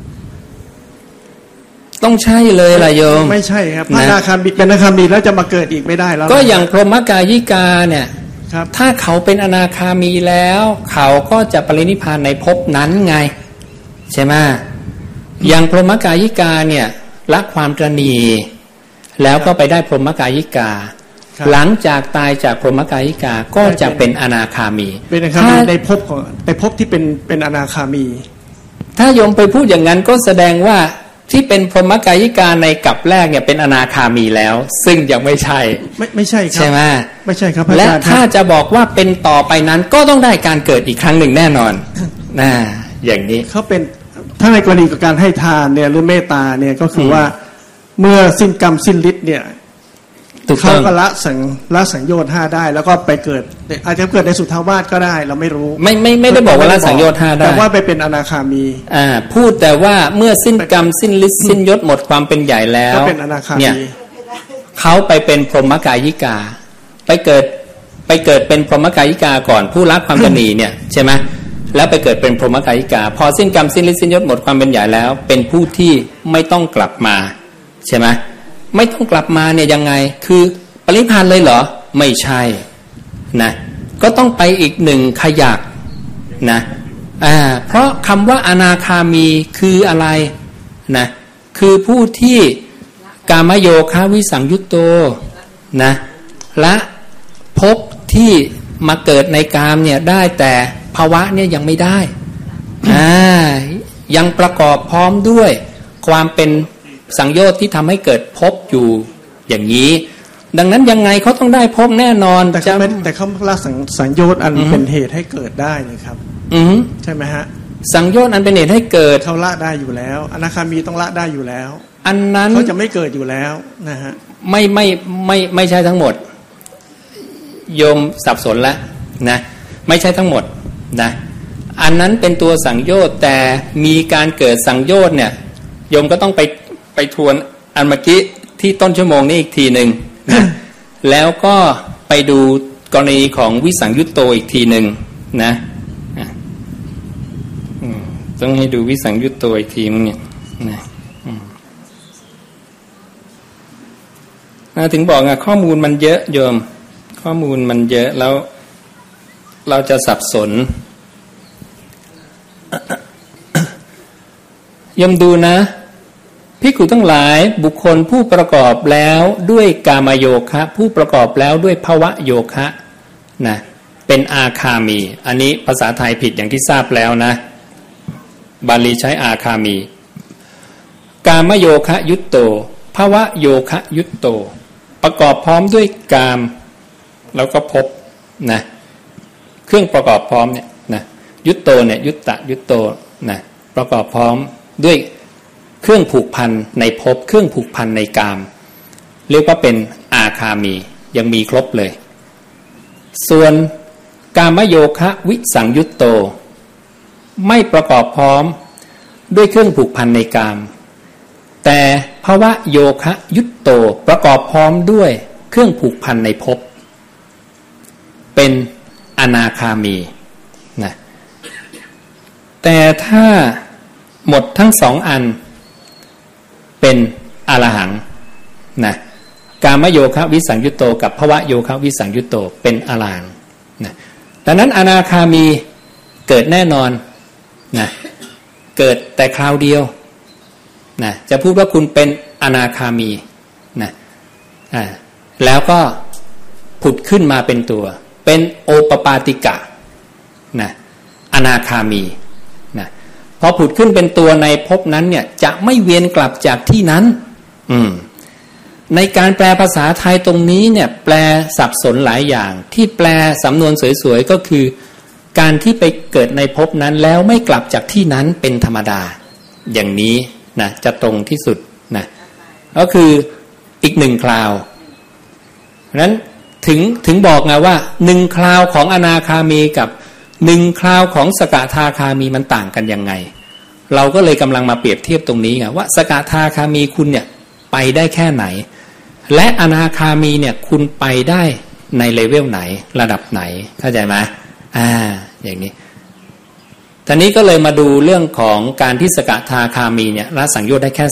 Speaker 1: ต้องใช่เลยล่ะโยม
Speaker 3: ไม่ใช่ครับพระอนาคามีเป็นอนาคามีแล้วจะมาเกิดอีกไม่ได้แล้ว
Speaker 1: ก็อย่างพรหมกายิกาเนี่ยถ้าเขาเป็นอนาคามีแล้วเขาก็จะปรินิพพานในภพนั้นไงใช่ไหมอย่างพรหมกายิกาเนี่ยละความตระหนี่แล้วก็ไปได้พรหมกายิกาหลังจากตายจากพรหมกายิกาก็จะเป็นอนาคามี
Speaker 3: เป็นอนาคามีในภพของในภพที่เป็นอนาคามี
Speaker 1: ถ้าโยมไปพูดอย่างนั้นก็แสดงว่าที่เป็นพรหมกายิกาในกัปแรกเนี่ยเป็นอนาคามีแล้วซึ่งยังไม่ใช่
Speaker 3: ไม่ใช่ครับ
Speaker 1: ใช่ไหม
Speaker 3: ไม่ใช่ครับ
Speaker 1: และถ้าจะบอกว่าเป็นต่อไปนั้นก็ต้องได้การเกิดอีกครั้งหนึ่งแน่นอนอย่างนี้
Speaker 3: เขาเป็นถ้าในกรณีกับการให้ทานเนี่ยหรือเมตตาเนี่ยก็คือว่าเมื่อสิ้นกรรมสิ้นฤทธิ์เนี่ยเขาก็ละสังโยชน์5ได้แล้วก็ไปเกิดอาจจะเกิดในสุทธาวาสก็ได้เราไม่รู้
Speaker 1: ไม่ได้บอกว่าละสังโยชน์5ได้
Speaker 3: แต่ว่าไปเป็นอนาคามี
Speaker 1: พูดแต่ว่าเมื่อสิ้นกรรมสิ้นฤทธิ์สิ้นยศหมดความเป็นใหญ่แล้ว
Speaker 3: ก็เป็นอนาคามี
Speaker 1: เขาไปเป็นพรหมกายิกาไปเกิดเป็นพรหมกายิกาก่อนผู้ละความตนีเนี่ยใช่ไหมแล้วไปเกิดเป็นพรหมกายิกาพอสิ้นกรรมสิ้นฤทธิ์สิ้นยศหมดความเป็นใหญ่แล้วเป็นผู้ที่ไม่ต้องกลับมาใช่ไหมไม่ต้องกลับมาเนี่ยยังไงคือปรินิพพานเลยเหรอไม่ใช่นะก็ต้องไปอีก1ขยักนะเพราะคำว่าอนาคามีคืออะไรนะคือผู้ที่กามโยคะวิสังยุตโตนะละภพที่มาเกิดในกามเนี่ยได้แต่ภาวะเนี่ยยังไม่ได้ยังประกอบพร้อมด้วยความเป็นสังโยชน์ที่ทำให้เกิดภพอยู่อย่างนี้ดังนั้นยังไงเขาต้องได้ภพแน่นอน
Speaker 3: แต่เขาละสังโยชน์อันเป็นเหตุให้เกิดได้นี่ครับใช่ไหมฮะ
Speaker 1: สังโยชน์อันเป็นเหตุให้เกิด
Speaker 3: เขาละได้อยู่แล้วอนาคามีต้องละได้อยู่แล้ว
Speaker 1: อันนั้น
Speaker 3: เขาจะไม่เกิดอยู่แล้วนะฮะ
Speaker 1: ไม่ใช่ทั้งหมดโยมสับสนแล้วนะไม่ใช่ทั้งหมดนะอันนั้นเป็นตัวสังโยชน์แต่มีการเกิดสังโยชน์เนี่ยโยมก็ต้องไปทวนอันเมื่อกี้ที่ต้นชั่วโมงนี้อีกทีหนึ่งนะแล้วก็ไปดูกรณีของวิสังยุตโตอีกทีหนึ่งนะต้องให้ดูวิสังยุตโตอีกทีนึงเนี่ยนะถึงบอกข้อมูลมันเยอะโยมข้อมูลมันเยอะแล้วเราจะสับสนโยมดูนะภิกขุทั้งหลายบุคคลผู้ประกอบแล้วด้วยกามโยคะผู้ประกอบแล้วด้วยภวโยคะนะเป็นอาคามีอันนี้ภาษาไทยผิดอย่างที่ทราบแล้วนะบาลีใช้อาคามีกามโยคะยุตโตภวโยคะยุตโตประกอบพร้อมด้วยกามแล้วก็ภพนะเครื่องประกอบพร้อมเนี่ยนะยุตโตเนี่ยยุตตะยุตโตนะประกอบพร้อมด้วยเครื่องผูกพันในภพเครื่องผูกพันในกามเรียกว่าเป็นอาคามียังมีครบเลยส่วนกามโยคะวิสังยุตโตไม่ประกอบพร้อมด้วยเครื่องผูกพันในกามแต่ภวะโยคะยุตโตประกอบพร้อมด้วยเครื่องผูกพันในภพเป็นอนาคามีนะแต่ถ้าหมดทั้งสองอันเป็นอรหังนะกามโยคะวิสังยุตโตกับภวะโยคะวิสังยุตโตเป็นอรหังนะดังนั้นอนาคามีเกิดแน่นอนนะเกิดแต่คราวเดียวนะจะพูดว่าคุณเป็นอนาคามีนะแล้วก็ผุดขึ้นมาเป็นตัวเป็นโอปปาติกะนะอนาคามีนะพอผุดขึ้นเป็นตัวในภพนั้นเนี่ยจะไม่เวียนกลับจากที่นั้นในการแปลภาษาไทยตรงนี้เนี่ยแปลสับสนหลายอย่างที่แปลสำนวนสวยๆก็คือการที่ไปเกิดในภพนั้นแล้วไม่กลับจากที่นั้นเป็นธรรมดาอย่างนี้นะจะตรงที่สุดนะก็คืออีกหนึ่งคราวนั้นถึงบอกไงว่าหนึ่งคราวของอนาคามีกับหนึ่งคราวของสกทาคามีมันต่างกันยังไงเราก็เลยกำลังมาเปรียบเทียบตรงนี้ไงว่าสกทาคามีคุณเนี่ยไปได้แค่ไหนและอนาคามีเนี่ยคุณไปได้ในเลเวลไหนระดับไหนเข้าใจไหมอย่างนี้ทีนี้ก็เลยมาดูเรื่องของการที่สกทาคามีเนี่ยละสังโยชน์ได้แค่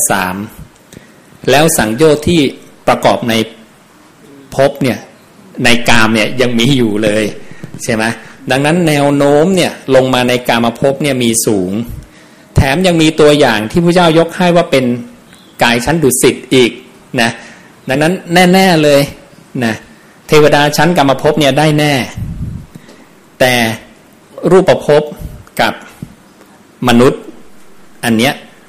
Speaker 1: 3แล้วสังโยชน์ที่ประกอบในภพเนี่ยในกามเนี่ยยังมีอยู่เลยใช่ไหมดังนั้นแนวโน้มเนี่ยลงมาในกามภพเนี่ยมีสูงแถมยังมีตัวอย่างที่พระเจ้ายกให้ว่าเป็นกายชั้นดุสิตอีกนะดังนั้นแน่ๆเลยนะเทวดาชั้นกามภพเนี่ยได้แน่แต่รูปภพกับมนุษย์อันเนี้ย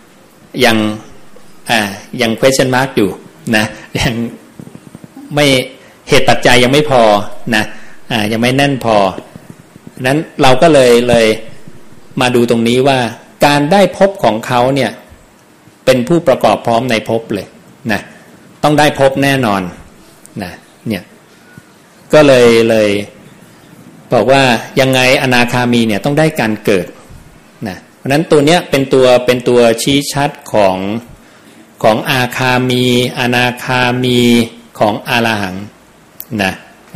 Speaker 1: ยัง question mark อยู่นะยังไม่เหตุปัจจัยยังไม่พอนะยังไม่แน่นพอนั้นเราก็เลยมาดูตรงนี้ว่าการได้ภพของเขาเนี่ยเป็นผู้ประกอบพร้อมในภพเลยนะต้องได้ภพแน่นอนนะเนี่ยก็เลยบอกว่ายังไงอนาคามีเนี่ยต้องได้การเกิดนะเพราะนั้นตัวเนี้ยเป็นตัวชี้ชัดของอาคามีอนาคามีของอรหังนะ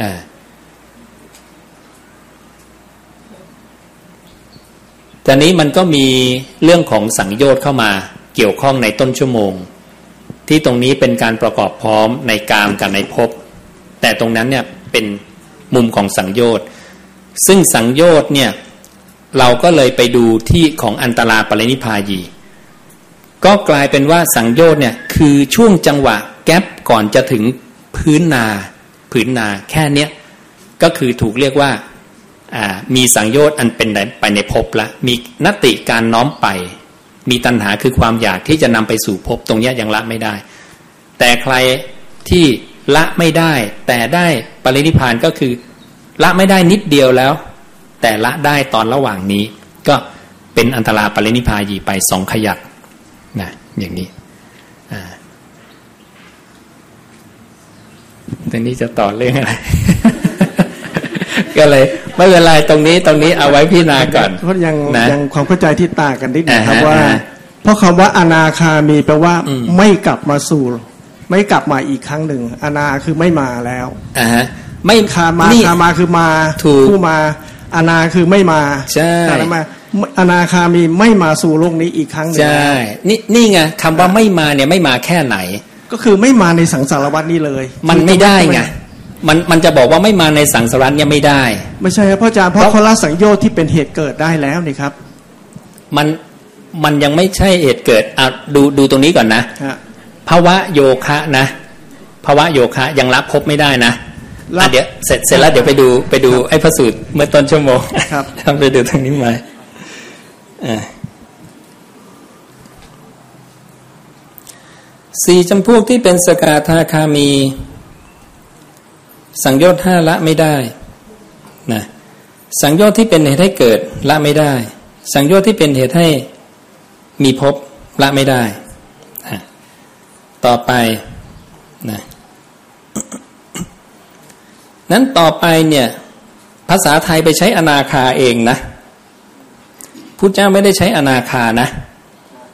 Speaker 1: ตอนนี้มันก็มีเรื่องของสังโยชน์เข้ามาเกี่ยวข้องในต้นชั่วโมงที่ตรงนี้เป็นการประกอบพร้อมในกามกับในภพแต่ตรงนั้นเนี่ยเป็นมุมของสังโยชน์ซึ่งสังโยชน์เนี่ยเราก็เลยไปดูที่ของอันตราปรินิพพายีก็กลายเป็นว่าสังโยชน์เนี่ยคือช่วงจังหวะแก๊ปก่อนจะถึงผืนนาแค่เนี้ยก็คือถูกเรียกว่ามีสังโยชน์อันเป็นไปในภพละมีนติการน้อมไปมีตัณหาคือความอยากที่จะนำไปสู่ภพตรงนี้ยังละไม่ได้แต่ใครที่ละไม่ได้แต่ได้ปรินิพพานก็คือละไม่ได้นิดเดียวแล้วแต่ละได้ตอนระหว่างนี้ก็เป็นอันตราปรินิพพายีไป2ขยักนะอย่างนี้ตอนนี้จะต่อเรื่องอะไร ก็เลยไม่เป็นไรตรงนี้เอาไว้พิจารณาก่อน
Speaker 3: เพราะยังความเข้าใจที่ต่างกันนิดนึงครับว่าเพราะคำว่าอนาคามีแปลว่าไม่กลับมาสู่ไม่กลับมาอีกครั้งหนึ่งอนาคือไม่มาแล้ว
Speaker 1: ไม่
Speaker 3: คามาคือมาผู้มาอนาคือไม่มา
Speaker 1: ใช่
Speaker 3: แต่มาอนาคามีไม่มาสู่โลกนี้อีกครั้งหนึ่ง
Speaker 1: ใช่นี่ไงคำว่าไม่มาเนี่ยไม่มาแค่ไหน
Speaker 3: ก็คือไม่มาในสังสารวัฏนี้เลย
Speaker 1: มันไม่ได้ไงมันจะบอกว่าไม่มาในสังสารวัฏเนี่ยไม่ได้
Speaker 3: ไม่ใช่ครับพ่ออาจารย์เพราะเขาละสังโยชน์ที่เป็นเหตุเกิดได้แล้วนี่ครับ
Speaker 1: มันยังไม่ใช่เหตุเกิดดูตรงนี้ก่อนนะภวะโยคะนะภวะโยคะยังรับภพไม่ได้นะเดี๋ยวเสร็จแล้วเดี๋ยวไปดูไอ้พระสูตรเมื่อต้นชั่วโมง
Speaker 3: ครับ
Speaker 1: ทำไปดูตรงนี้มา4จำพวกที่เป็นสกทาคามีสังโยชน์5ละไม่ได้นะสังโยชน์ที่เป็นเหตุให้เกิดละไม่ได้สังโยชน์ที่เป็นเหตุให้มีภพละไม่ได้ต่อไปนะนั้นต่อไปเนี่ยภาษาไทยไปใช้อนาคาเองนะพุทธเจ้าไม่ได้ใช้อนาคานะ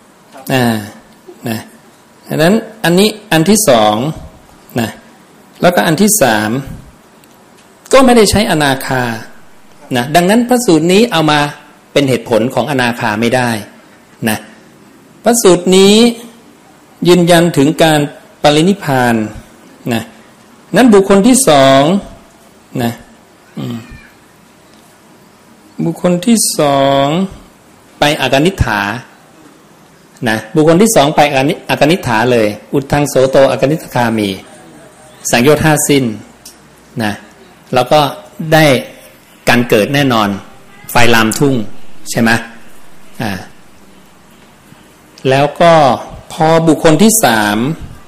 Speaker 1: นะดังนั้นอันนี้อันที่สองนะแล้วก็อันที่สามก็ไม่ได้ใช้อนาคานะดังนั้นพระสูตรนี้เอามาเป็นเหตุผลของอนาคาไม่ได้นะพระสูตรนี้ยืนยันถึงการปรินิพพานนะนั้นบุคคลที่สองนะบุคคลที่สองไปอากนิฏฐานะบุคคลที่สองไปอากนิฏฐาเลยอุทธังโสโตอากนิฏฐคามีสังโยชน์ห้าสิ้นนะแล้วก็ได้การเกิดแน่นอนไฟลามทุ่งใช่ไหมแล้วก็พอบุคคลที่สาม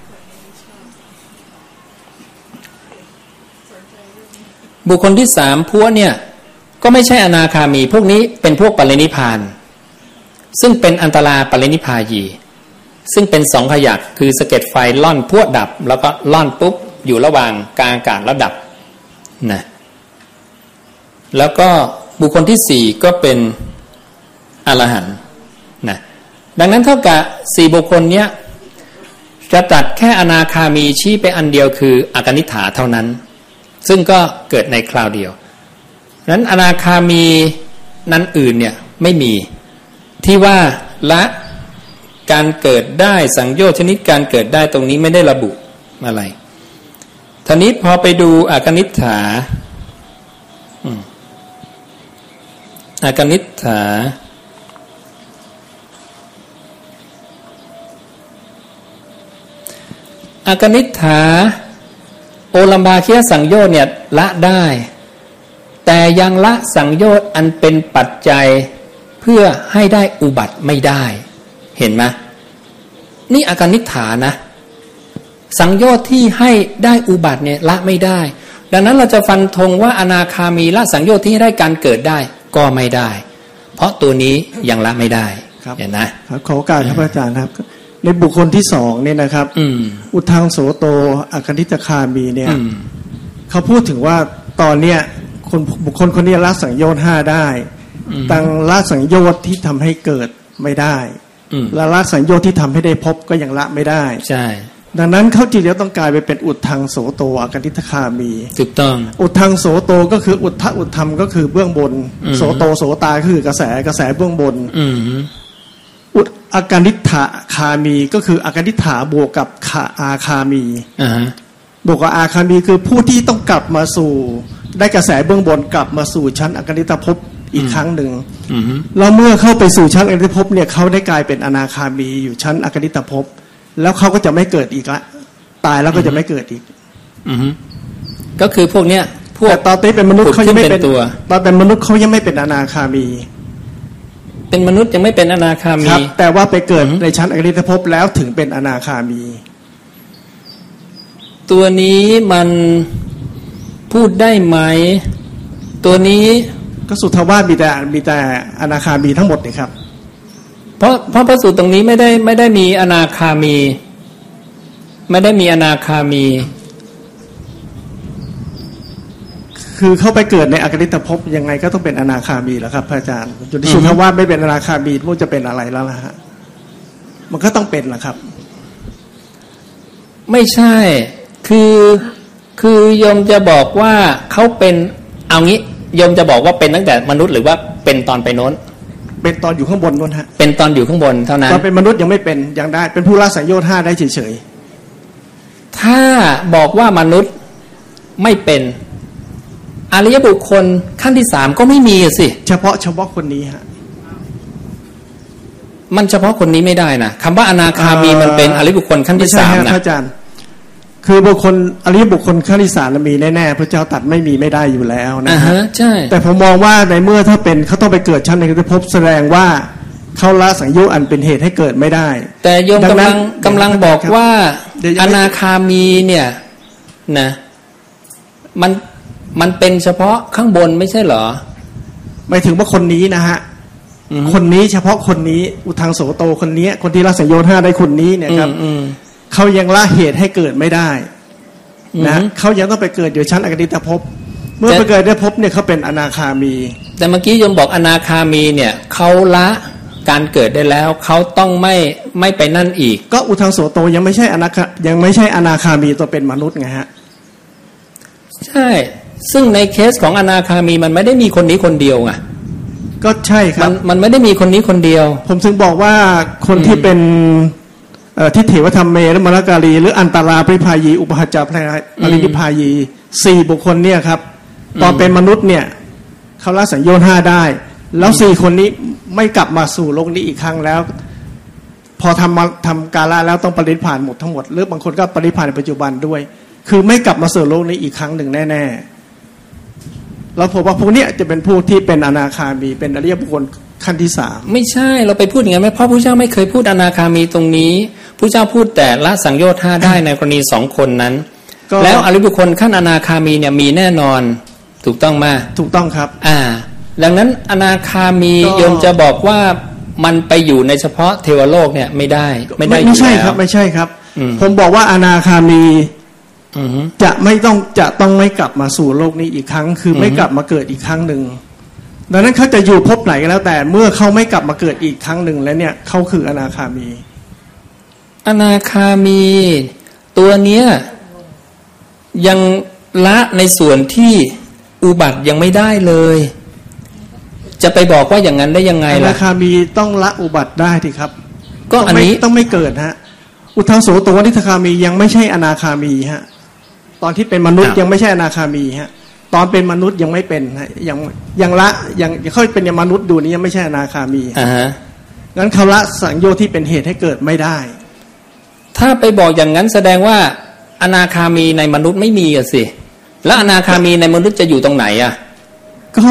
Speaker 1: บุคคลที่สามพวกเนี่ยก็ไม่ใช่อนาคามีพวกนี้เป็นพวกปรินิพพานซึ่งเป็นอันตราปรินิพพายีซึ่งเป็นสองขยักคือสะเก็ดไฟล่อนพวดดับแล้วก็ล่อนปุ๊บอยู่ระหว่างกลางอากาศแล้วดับนะแล้วก็บุคคลที่สี่ก็เป็นอรหันต์นะดังนั้นเท่ากับสี่บุคคลเนี้ยจะตัดแค่อนาคามีชี้ไปอันเดียวคืออากนิฏฐาเท่านั้นซึ่งก็เกิดในคราวเดียวนั้นอนาคามีนั้นอื่นเนี่ยไม่มีที่ว่าละการเกิดได้สังโยชน์ชนิดการเกิดได้ตรงนี้ไม่ได้ระบุอะไรทีนี้พอไปดูอากนิฏฐาอากนิฏฐาอากนิฏฐาโอลัมภาคิยสังโยชน์เนี่ยละได้แต่ยังละสังโยชน์อันเป็นปัจจัยเพื่อให้ได้อุบัติไม่ได้เห็นไหมนี่อากนิฏฐานะสังโยชน์ที่ให้ได้อุบัติเนี่ยละไม่ได้ดังนั้นเราจะฟันธงว่าอนาคามีละสังโยชน์ที่ให้ได้การเกิดได้ก็ไม่ได้เพราะตัวนี้ยังละไม่ได้เห็นนะครับ
Speaker 3: ขอโอกาสครับอาจารย์ครับในบุคคลที่สองเนี่ยนะครับอุทังโสโตอากนิฏฐคามีเนี่ยเขาพูดถึงว่าตอนเนี้ยบุคคลคนนี้ละสังโยชน์ห้าได้ตั้งละสังโยชน์ที่ทำให้เกิดไม่ได้และละสังโยชน์ที่ทำให้ได้พบก็ยังละไม่ได้
Speaker 1: ใช่
Speaker 3: ดังนั้นเขาจริงแล้วต้องกลายไปเป็นอุทังโสโตอากนิฏฐคามี
Speaker 1: ถูกต้อง
Speaker 3: อุทังโสโตก็คืออุทธะอุทธรรมก็คือเบื้องบนโสโตโสตาคือกระแสเบื้องบนอากนิฏฐคามีก็คืออากนิฏฐาบวกกับอาคามีบวกกับอาคามีคือผู้ที่ต้องกลับมาสู่ได้กระแสเบื้องบนกลับมาสู่ชั้นอากนิฏฐภพอีกครั้งหนึ่งแล้วเมื่อเข้าไปสู่ชั้นอากนิฏฐภพเนี่ยเขาได้กลายเป็นอนาคามีอยู่ชั้นอากนิฏฐภพแล้วเขาก็จะไม่เกิดอีกละตายแล้วก็จะไม่เกิดอีก
Speaker 1: ก็คือพวกเนี้ยพวก
Speaker 3: ตอนที่เป็นมนุษย์เขายังไม่เป็นตัวตอนเป็นมนุษย์เขายังไม่เป็นอนาคามี
Speaker 1: เป็นมนุษย์ยังไม่เป็นอนาคามี
Speaker 3: แต่ว่าไปเกิดในชั้นอากนิฏฐภพแล้วถึงเป็นอนาคามี
Speaker 1: ตัวนี้มันพูดได้ไหมตัวนี้
Speaker 3: ก็สุทธวาสมีแต่อนาคามีทั้งหมดนี่ครับ
Speaker 1: เพราะพระสูตรตรงนี้ไม่ได้มีอนาคามีไม่ได้มีอนาคามี
Speaker 3: คือเข้าไปเกิดในอากนิฏฐภพยังไงก็ต้องเป็นอนาคามีแล้วครับพระอาจารย์จนที่สุดถ้าว่าไม่เป็นอนาคามีมันจะเป็นอะไรแล้วล่ะฮะมันก็ต้องเป็นแหละครับ
Speaker 1: ไม่ใช่คือโยมจะบอกว่าเขาเป็นเอางี้โยมจะบอกว่าเป็นตั้งแต่มนุษย์หรือว่าเป็นตอนไปโน้น
Speaker 3: เป็นตอนอยู่ข้างบนโน้นฮะ
Speaker 1: เป็นตอนอยู่ข้างบนเท่านั้น
Speaker 3: ตอนเป็นมนุษย์ยังไม่เป็นยังได้เป็นผู้ละสังโยชน์5ได้เฉย
Speaker 1: ๆถ้าบอกว่ามนุษย์ไม่เป็นอริยบุคคลขั้นที่3ก็ไม่มีสิ
Speaker 3: เฉพาะคนนี้ฮะ
Speaker 1: มันเฉพาะคนนี้ไม่ได้นะคำว่าอนาคามีมันเป็นอริยบุคคลขั้นที่3นะ
Speaker 3: อาจารย์คือบุคคลอริยบุคคลขั้นที่3มีแน่ๆพระเจ้าตัดไม่มีไม่ได้อยู่แล้วนะฮะ
Speaker 1: ใช่
Speaker 3: แต่ผมมองว่าในเมื่อถ้าเป็นเขาต้องไปเกิดชั้นในภพแสดงว่าเขาละสังโยชน์อันเป็นเหตุให้เกิดไม่ได้
Speaker 1: แต่โยมกำลังบอกว่าอนาคามีเนี่ยนะมันเป็นเฉพาะข้างบนไม่ใช่เหรอ
Speaker 3: หมายถึงว่าคนนี้นะฮะคนนี้เฉพาะคนนี้อุทังโสโตคนนี้คนที่ละสังโยชน์5ได้คนนี้เนี่ยครับเขายังละเหตุให้เกิดไม่ได้นะเขายังต้องไปเกิดอยู่ชั้นอากนิฏฐภพเมื่อไปเกิดได้ภพเนี่ยเขาเป็นอนาคามี
Speaker 1: แต่เมื่อกี้โยมบอกอนาคามีเนี่ยเขาละการเกิดได้แล้วเขาต้องไม่ไปนั่นอีก
Speaker 3: ก็อุทังโสโตยังไม่ใช่อนาคามีตัวเป็นมนุษย์ไงฮะ
Speaker 1: ใช่ซึ่งในเคสของอนาคามีมันไม่ได้มีคนนี้คนเดียวไง
Speaker 3: ก็ใช่ครับ
Speaker 1: มันไม่ได้มีคนนี้คนเดียว
Speaker 3: ผมถึงบอกว่าคนที่เป็นทิฏฐิวธรรมเมและมรกาลีหรืออันตราปริภายีอุปหัจจปรินิพพายี4บุคคลเนี่ยครับตอนเป็นมนุษย์เนี่ยเขาละสังโยชน์5ได้แล้ว4คนนี้ไม่กลับมาสู่โลกนี้อีกครั้งแล้วพอทำกาละแล้วต้องปรินิพพานหมดทั้งหมดหรือบางคนก็ปรินิพพานในปัจจุบันด้วยคือไม่กลับมาสู่โลกนี้อีกครั้งหนึ่งแน่ๆแล้วผมว่าพวกนี้จะเป็นผู้ที่เป็นอนาคามีเป็นอริยบุคคลขั้นที่3
Speaker 1: ไม่ใช่เราไปพูดอย่างนั้นไหมเพราะพระเจ้าไม่เคยพูดอนาคามีตรงนี้พระเจ้าพูดแต่ละสังโยชน์5ได้ในกรณี2คนนั้นแล้วอริยบุคคลขั้นอนาคามีเนี่ยมีแน่นอนถูกต้องไหม
Speaker 3: ถูกต้องครับ
Speaker 1: ดังนั้นอนาคามีโยมจะบอกว่ามันไปอยู่ในเฉพาะเทวโลกเนี่ยไม่ได้
Speaker 3: ไม่ใช่ครับไม่ใช่ครับผมบอกว่าอนาคามีจะต้องไม่กลับมาสู่โลกนี้อีกครั้งคือไม่กลับมาเกิดอีกครั้งหนึ่งดังนั้นเขาจะอยู่ภพไหนก็แล้วแต่เมื่อเขาไม่กลับมาเกิดอีกครั้งหนึ่งแล้วเนี่ยเขาคืออนาคามี
Speaker 1: อนาคามีตัวเนี้ยยังละในส่วนที่อุบัติยังไม่ได้เลยจะไปบอกว่าอย่างนั้นได้ยังไงล่ะ
Speaker 3: อนาคามีต้องละอุบัติได้ทีครับ
Speaker 1: ก็อันนี้
Speaker 3: ต้องไม่เกิดฮะอุทังโสโตวนิทคามียังไม่ใช่อนาคามีฮะตอนที่เป็นมนุษย์ยังไม่ใช่อนาคามีฮะตอนเป็นมนุษย์ยังไม่เป็นฮะยังละยังค่อยเป็นมนุษย์ดูนี้ยังไม่ใช่อนาคามีงั้นเขาละสังโยชน์ที่เป็นเหตุให้เกิดไม่ได้
Speaker 1: ถ้าไปบอกอย่างนั้นแสดงว่าอนาคามีในมนุษย์ไม่มีสิแล้วอนาคามีในมนุษย์จะอยู่ตรงไหนอ่ะ
Speaker 3: ก็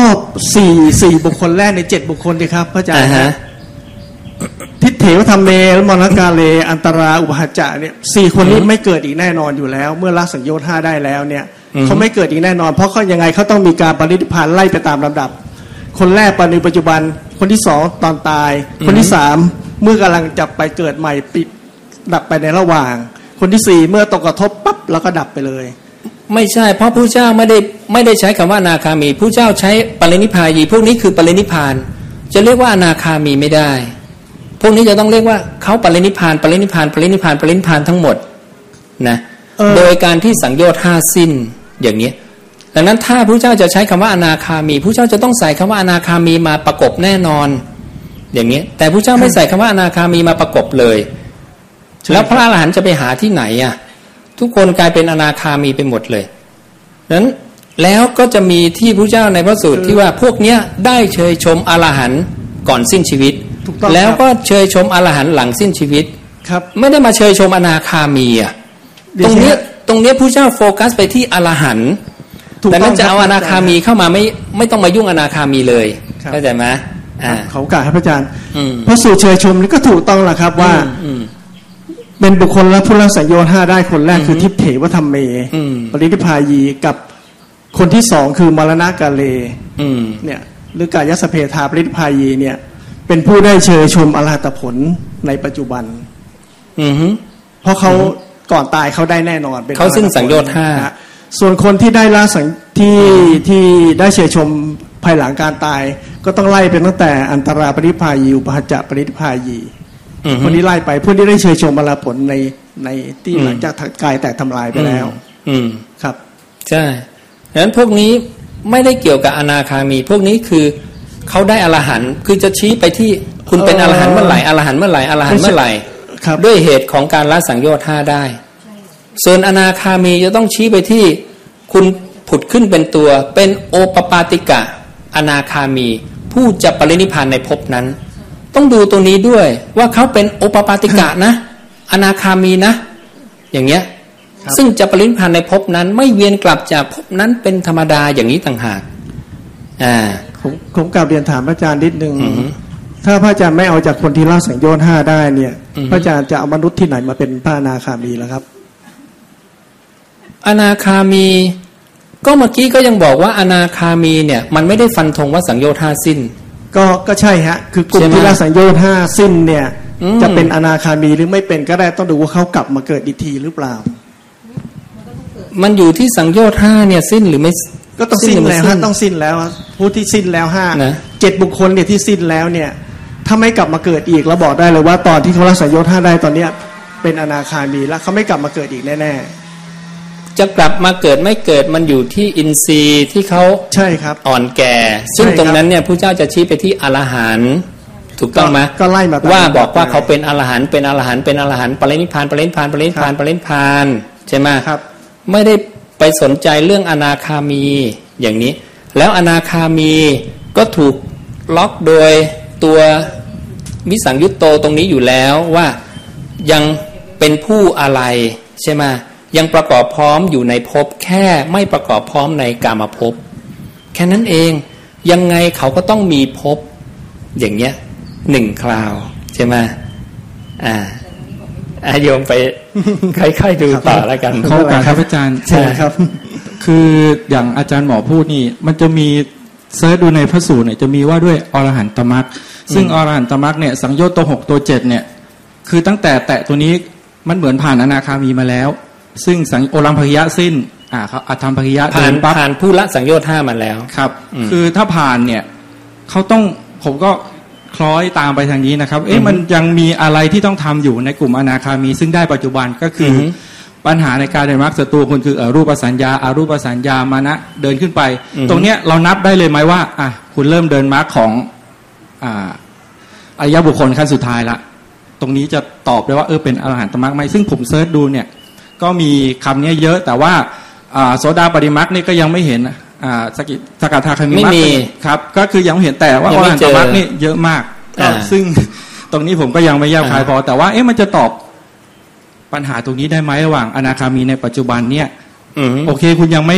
Speaker 3: 4บุคคลแรกใน7บุคคลดิครับพระอาจารย์ทิฏฐิวธรรมเมและมรณกาเลอันตราอุปหัจจะเนี่ย4คนนี้ไม่เกิดอีกแน่นอนอยู่แล้วเมื่อละสังโยชน์5ได้แล้วเนี่ยเขาไม่เกิดอีกแน่นอนเพราะเขายังไงเขาต้องมีการปรินิพพานไล่ไปตามลำดับคนแรกปฏิปัจจุบันคนที่2ตอนตายคนที่3เมื่อกำลังจะไปเกิดใหม่ปิดดับไปในระหว่างคนที่4เมื่อตกกระทบปั๊บแล้วก็ดับไปเลย
Speaker 1: ไม่ใช่เพราะพระเจ้าไม่ได้ใช้คำว่าอนาคามีพระเจ้าใช้ปรินิพพายีพวกนี้คือปรินิพพานจะเรียกว่าอนาคามีไม่ได้พวกนี้จะต้องเรียกว่าเขาปรินิพพานทั้งหมดนะโดยการที่สังโยชน์5สิ้นอย่างนี้ดังนั้นถ้าพระเจ้าจะใช้คำว่าอนาคามีพระเจ้าจะต้องใส่คำว่าอนาคามีมาประกบแน่นอนอย่างนี้แต่พระเจ้าไม่ใส่คำว่าอนาคามีมาประกบเลยแล้วพระอรหันต์จะไปหาที่ไหนอ่ะทุกคนกลายเป็นอนาคามีไปหมดเลยนั้นแล้วก็จะมีที่พระเจ้าในพระสูตรที่ว่าพวกเนี้ยได้เชยชมอรหันต์ก่อนสิ้นชีวิตแล้วก็เชยชมอรหันต์หลังสิ้นชีวิต
Speaker 3: ครับ
Speaker 1: ไม่ได้มาเชยชมอนาคามีอ่ะตรงเนี้ยพระเจ้าโฟกัสไปที่อรหันต์แต่นั้นจะเอาอนาคามีเข้ามาไม่ต้องมายุ่งอนาคามีเลยเข้าใจไหม
Speaker 3: เขากล่าวให้พระอาจารย์พระสูตรเชยชมนี่ก็ถูกต้องแหละครับว่าเป็นบุคคลและผู้ละสังโยชน์5ได้คนแรกคือทิฏฐิวธรรมเมปรินิพพายีกับคนที่2คือมรณกาเลเนี่ยหรือกายสเพทาปรินิพพายีเนี่ยเป็นผู้ได้เชยชมอรหัตผลในปัจจุบันเพราะเขาก่อนตายเขาได้แน่นอนเป็น
Speaker 1: เขาสิ้นสังโยชน์
Speaker 3: 5ส่วนคนที่ได้ละสังที่ได้เชยชมภายหลังการตายก็ต้องไล่เป็นตั้งแต่อันตราปรินิพพายีอุปหัจจะปรินิพพายีคนนี้ไล่ไปผู้ที่ได้เชยชมอรหัตผลในที่หลังจากกายแตกทำลายไปแล้วครับ
Speaker 1: ใช่ดังนั้นพวกนี้ไม่ได้เกี่ยวกับอนาคามีพวกนี้คือเขาได้อรหันต์คือจะชี้ไปที่คุณเป็นอรหันต์เมื่อไหร่อรหันต์เมื่อไหร่อรหันต์เมื่อไหร่ด้วยเหตุของการละสังโยชน์5ได้ส่วนอนาคามีจะต้องชี้ไปที่คุณผุดขึ้นเป็นตัวเป็นโอปปาติกะอนาคามีผู้จะปรินิพพานในภพนั้นต้องดูตัวนี้ด้วยว่าเขาเป็นโอปปาติกะนะอนาคามีนะอย่างเงี้ยซึ่งจะปรินิพพานในภพนั้นไม่เวียนกลับจากภพนั้นเป็นธรรมดาอย่างนี้ต่างหาก
Speaker 3: ผมกลับเรียนถามพระอาจารย์นิดนึงถ้าพระอาจารย์ไม่เอาจากคนที่ละสังโยชน์5ได้เนี่ยพระอาจารย์จะเอามนุษย์ที่ไหนมาเป็นพระอนาคามีล่ะครับ
Speaker 1: อนาคามีก็เมื่อกี้ก็ยังบอกว่าอนาคามีเนี่ยมันไม่ได้ฟันธงว่าสังโยชน์5สิ้น
Speaker 3: ก็ใช่ฮะคือกลุ่มที่ละสังโยชน์5สิ้นเนี่ยจะเป็นอนาคามีหรือไม่เป็นก็ได้ต้องดูว่าเขากลับมาเกิดอีกทีหรือเปล่า
Speaker 1: มันอยู่ที่สังโยชน์5เนี่ยสิ้นหรือไม่
Speaker 3: ก็ต้องสิ้นแล้วต้องสิ้นแล้วผู้ที่สิ้นแล้ว7บุคคลเนี่ยที่สิ้นแล้วเนี่ยถ้าไม่กลับมาเกิดอีกเราบอกได้เลยว่าตอนที่เขาละสังโยชน์5ได้ตอนเนี้ยเป็นอนาคามีแล้วเขาไม่กลับมาเกิดอีกแน่ๆ
Speaker 1: จะกลับมาเกิดไม่เกิดมันอยู่ที่อินทรีย์ที่เขา
Speaker 3: ใช่ครับ
Speaker 1: อ่อนแก่ซึ่งตรงนั้นเนี่ยพระเจ้าจะชี้ไปที่อรหันต์ถูกต้องไหม
Speaker 3: ก็ไล่มา
Speaker 1: ว่าบอกว่าเขาเป็นอรหันต์เป็นอรหันต์เป็นอรหันต์ปรินิพพานปรินิพพานปรินิพพานปรินิพพานใช่ไหม
Speaker 3: ครับ
Speaker 1: ไม่ได้ไปสนใจเรื่องอนาคามีอย่างนี้แล้วอนาคามีก็ถูกล็อกโดยตัววิสังยุตโตตรงนี้อยู่แล้วว่ายังเป็นผู้อะไรใช่ไหมยังประกอบพร้อมอยู่ในภพแค่ไม่ประกอบพร้อมในกามภพแค่นั้นเองยังไงเขาก็ต้องมีภพอย่างเงี้ย1คราวใช่ไหมโยมไปค่อยๆดูต่อแล้วกัน
Speaker 4: เข้ากันครับอาจารย์
Speaker 3: ใช่ครับ
Speaker 4: คืออย่างอาจารย์หมอพูดนี่มันจะมีเสิร์ชดูในพระสูตรเนี่ยจะมีว่าด้วยอรหันตมรรคซึ่งอรหันตมรรคเนี่ยสังโยชน์ตัว6ตัว7เนี่ยคือตั้งแต่แตะตัวนี้มันเหมือนผ่านอนาคามีมาแล้วซึ่งสังโอรัมภยะสิ้นครับอธรรมภยะ
Speaker 1: ผ่านผู้ละสังโยชน์5มาแล้ว
Speaker 4: ครับคือถ้าผ่านเนี่ยเขาต้องผมก็คล้อยตามไปทางนี้นะครับมันยังมีอะไรที่ต้องทำอยู่ในกลุ่มอนาคามีซึ่งได้ปัจจุบันก็คือปัญหาในการเดินมรรคศัตรูคุณคือรูปสัญญาอารูปสัญญามานะเดินขึ้นไปตรงเนี้ยเรานับได้เลยไหมว่าคุณเริ่มเดินมรรคของอริยบุคคลขั้นสุดท้ายละตรงนี้จะตอบได้ว่าเป็นอรหันตมรรคไหมซึ่งผมเซิร์ชดูเนี่ยก็มีคำนี้เยอะแต่ว่าโสดาปัตติมรรคนี่ก็ยังไม่เห็นสกทาคามิมรรคครับก็คือยังไม่เห็นแต่ว่าอรหันตมรรคนี่เยอะมากซึ่งตรงนี้ผมก็ยังไม่แยบคายพอแต่ว่ามันจะตอบปัญหาตรงนี้ได้ไหมระหว่างอนาคามีในปัจจุบันเนี่ยโอเคคุณยัง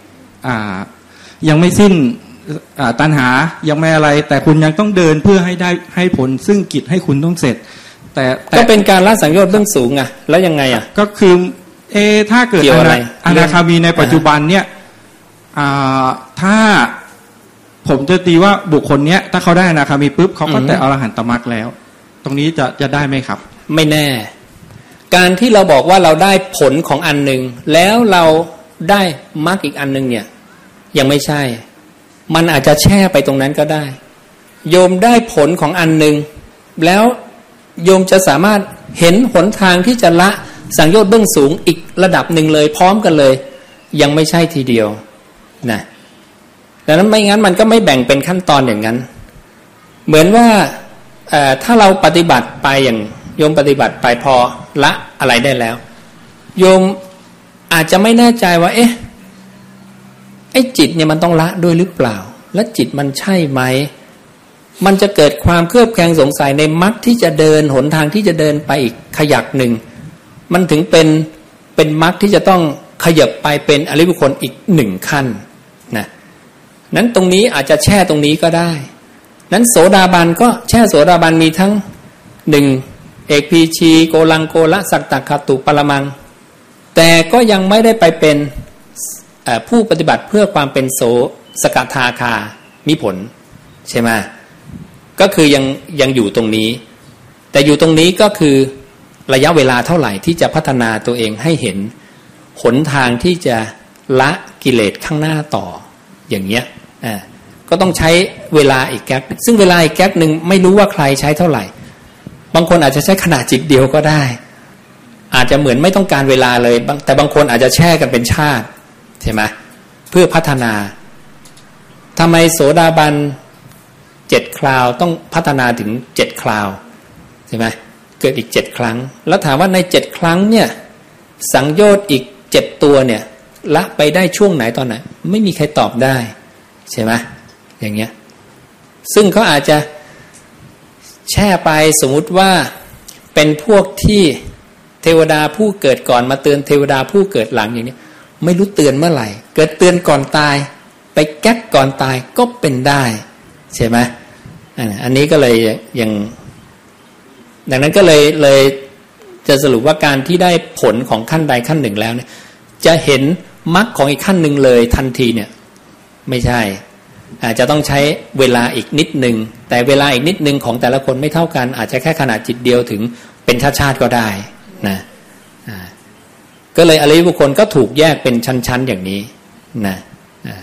Speaker 4: ไม่สิ้นตัณหายังไม่อะไรแต่คุณยังต้องเดินเพื่อให้ผลซึ่งกิจให้คุณต้องเสร็จแต่
Speaker 1: ก็เป็นการละสังโยชน์เบื้องสูงแล้วยังไง
Speaker 4: ก็คือถ้าเกิดอนาคามีในปัจจุบันเนี่ยถ้าผมจะตีว่าบุคคลเนี้ยถ้าเขาได้อนาคามีปุ๊บเขาก็แต่อรหันตมรรคแล้วตรงนี้จะได้ไหมครับ
Speaker 1: ไม่แน่การที่เราบอกว่าเราได้ผลของอันหนึ่งแล้วเราได้มรรคอีกอันหนึ่งเนี่ยยังไม่ใช่มันอาจจะแช่ไปตรงนั้นก็ได้โยมได้ผลของอันหนึ่งแล้วโยมจะสามารถเห็นหนทางที่จะละสังโยชน์เบื้องสูงอีกระดับหนึ่งเลยพร้อมกันเลยยังไม่ใช่ทีเดียวนะดังนั้นไม่งั้นมันก็ไม่แบ่งเป็นขั้นตอนอย่างนั้นเหมือนว่าถ้าเราปฏิบัติไปอย่างโยมปฏิบัติไปพอละอะไรได้แล้วโยมอาจจะไม่แน่ใจว่าไอ้จิตเนี่ยมันต้องละด้วยหรือเปล่าและจิตมันใช่ไหมมันจะเกิดความเคลือบแคลงสงสัยในมรรคที่จะเดินหนทางที่จะเดินไปอีกขยักหนึ่งมันถึงเป็นมรรคที่จะต้องขยับไปเป็นอริยบุคคลอีก1ขั้นนะนั้นตรงนี้อาจจะแช่ตรงนี้ก็ได้นั้นโสดาบันก็แช่โสดาบันมีทั้ง1เอกพีชีโกลังโกละสักตะคตุปรมังแต่ก็ยังไม่ได้ไปเป็นผู้ปฏิบัติเพื่อความเป็นโสสกทาคามีผลใช่ไหมก็คือยังอยู่ตรงนี้แต่อยู่ตรงนี้ก็คือระยะเวลาเท่าไหร่ที่จะพัฒนาตัวเองให้เห็นหนทางที่จะละกิเลสข้างหน้าต่ออย่างเงี้ยก็ต้องใช้เวลาอีกแก๊กซึ่งเวลาอีกแก๊กหนึ่งไม่รู้ว่าใครใช้เท่าไหร่บางคนอาจจะใช้ขณะจิตเดียวก็ได้อาจจะเหมือนไม่ต้องการเวลาเลยแต่บางคนอาจจะแช่กันเป็นชาติใช่ไหมเพื่อพัฒนาทำไมโสดาบัน7คราวต้องพัฒนาถึง7คราวใช่ไหมเกิดอีก7ครั้งแล้วถามว่าใน7ครั้งเนี่ยสังโยชน์อีก7ตัวเนี่ยละไปได้ช่วงไหนตอนไหนไม่มีใครตอบได้ใช่ไหมอย่างเงี้ยซึ่งเขาอาจจะแช่ไปสมมุติว่าเป็นพวกที่เทวดาผู้เกิดก่อนมาเตือนเทวดาผู้เกิดหลังอย่างนี้ไม่รู้เตือนเมื่อไหร่เกิดเตือนก่อนตายไปแก๊กก่อนตายก็เป็นได้ใช่ไหมอันนี้ก็เลยยังดังนั้นก็เลยจะสรุปว่าการที่ได้ผลของขั้นใดขั้นหนึ่งแล้วเนี่ยจะเห็นมรรคของอีกขั้นหนึ่งเลยทันทีเนี่ยไม่ใช่อาจจะต้องใช้เวลาอีกนิดนึงแต่เวลาอีกนิดนึงของแต่ละคนไม่เท่ากันอาจจะแค่ขนาดจิตเดียวถึงเป็นชาติก็ได้นะก็เลยอริยบุคคลก็ถูกแยกเป็นชั้นๆอย่างนี้นะ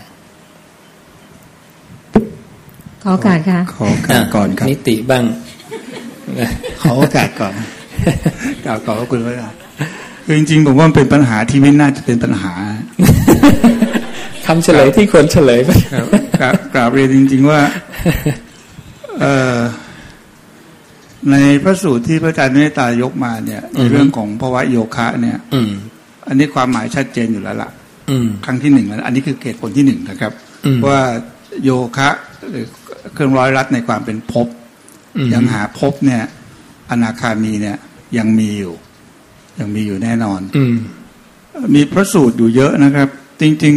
Speaker 2: ขอการค่ะ
Speaker 4: ขอการก่อนครับ
Speaker 1: นิติบ้าง
Speaker 5: ขอโอกาสก่อนกล่าวขอบคุณพระอาจารย์คือจริงๆผมว่ามันเป็นปัญหาที่ไม่น่าจะเป็นปัญหา
Speaker 1: คำเฉลยที่ควรเฉลยไป
Speaker 5: กราบเรียนจริงๆว่าในพระสูตรที่พระอาจารย์เมตตายกมาเนี่ยเรื่องของภวะโยคะเนี่ยอันนี้ความหมายชัดเจนอยู่แล้วล่ะครั้งที่หนึ่งแล้วอันนี้คือเหตุผลที่หนึ่งนะครับว่าโยคะหรือเครื่องร้อยรัดในความเป็นภพยังหาภพเนี่ยอนาคามีเนี่ยยังมีอยู่แน่นอนมีพระสูตรอยู่เยอะนะครับจริง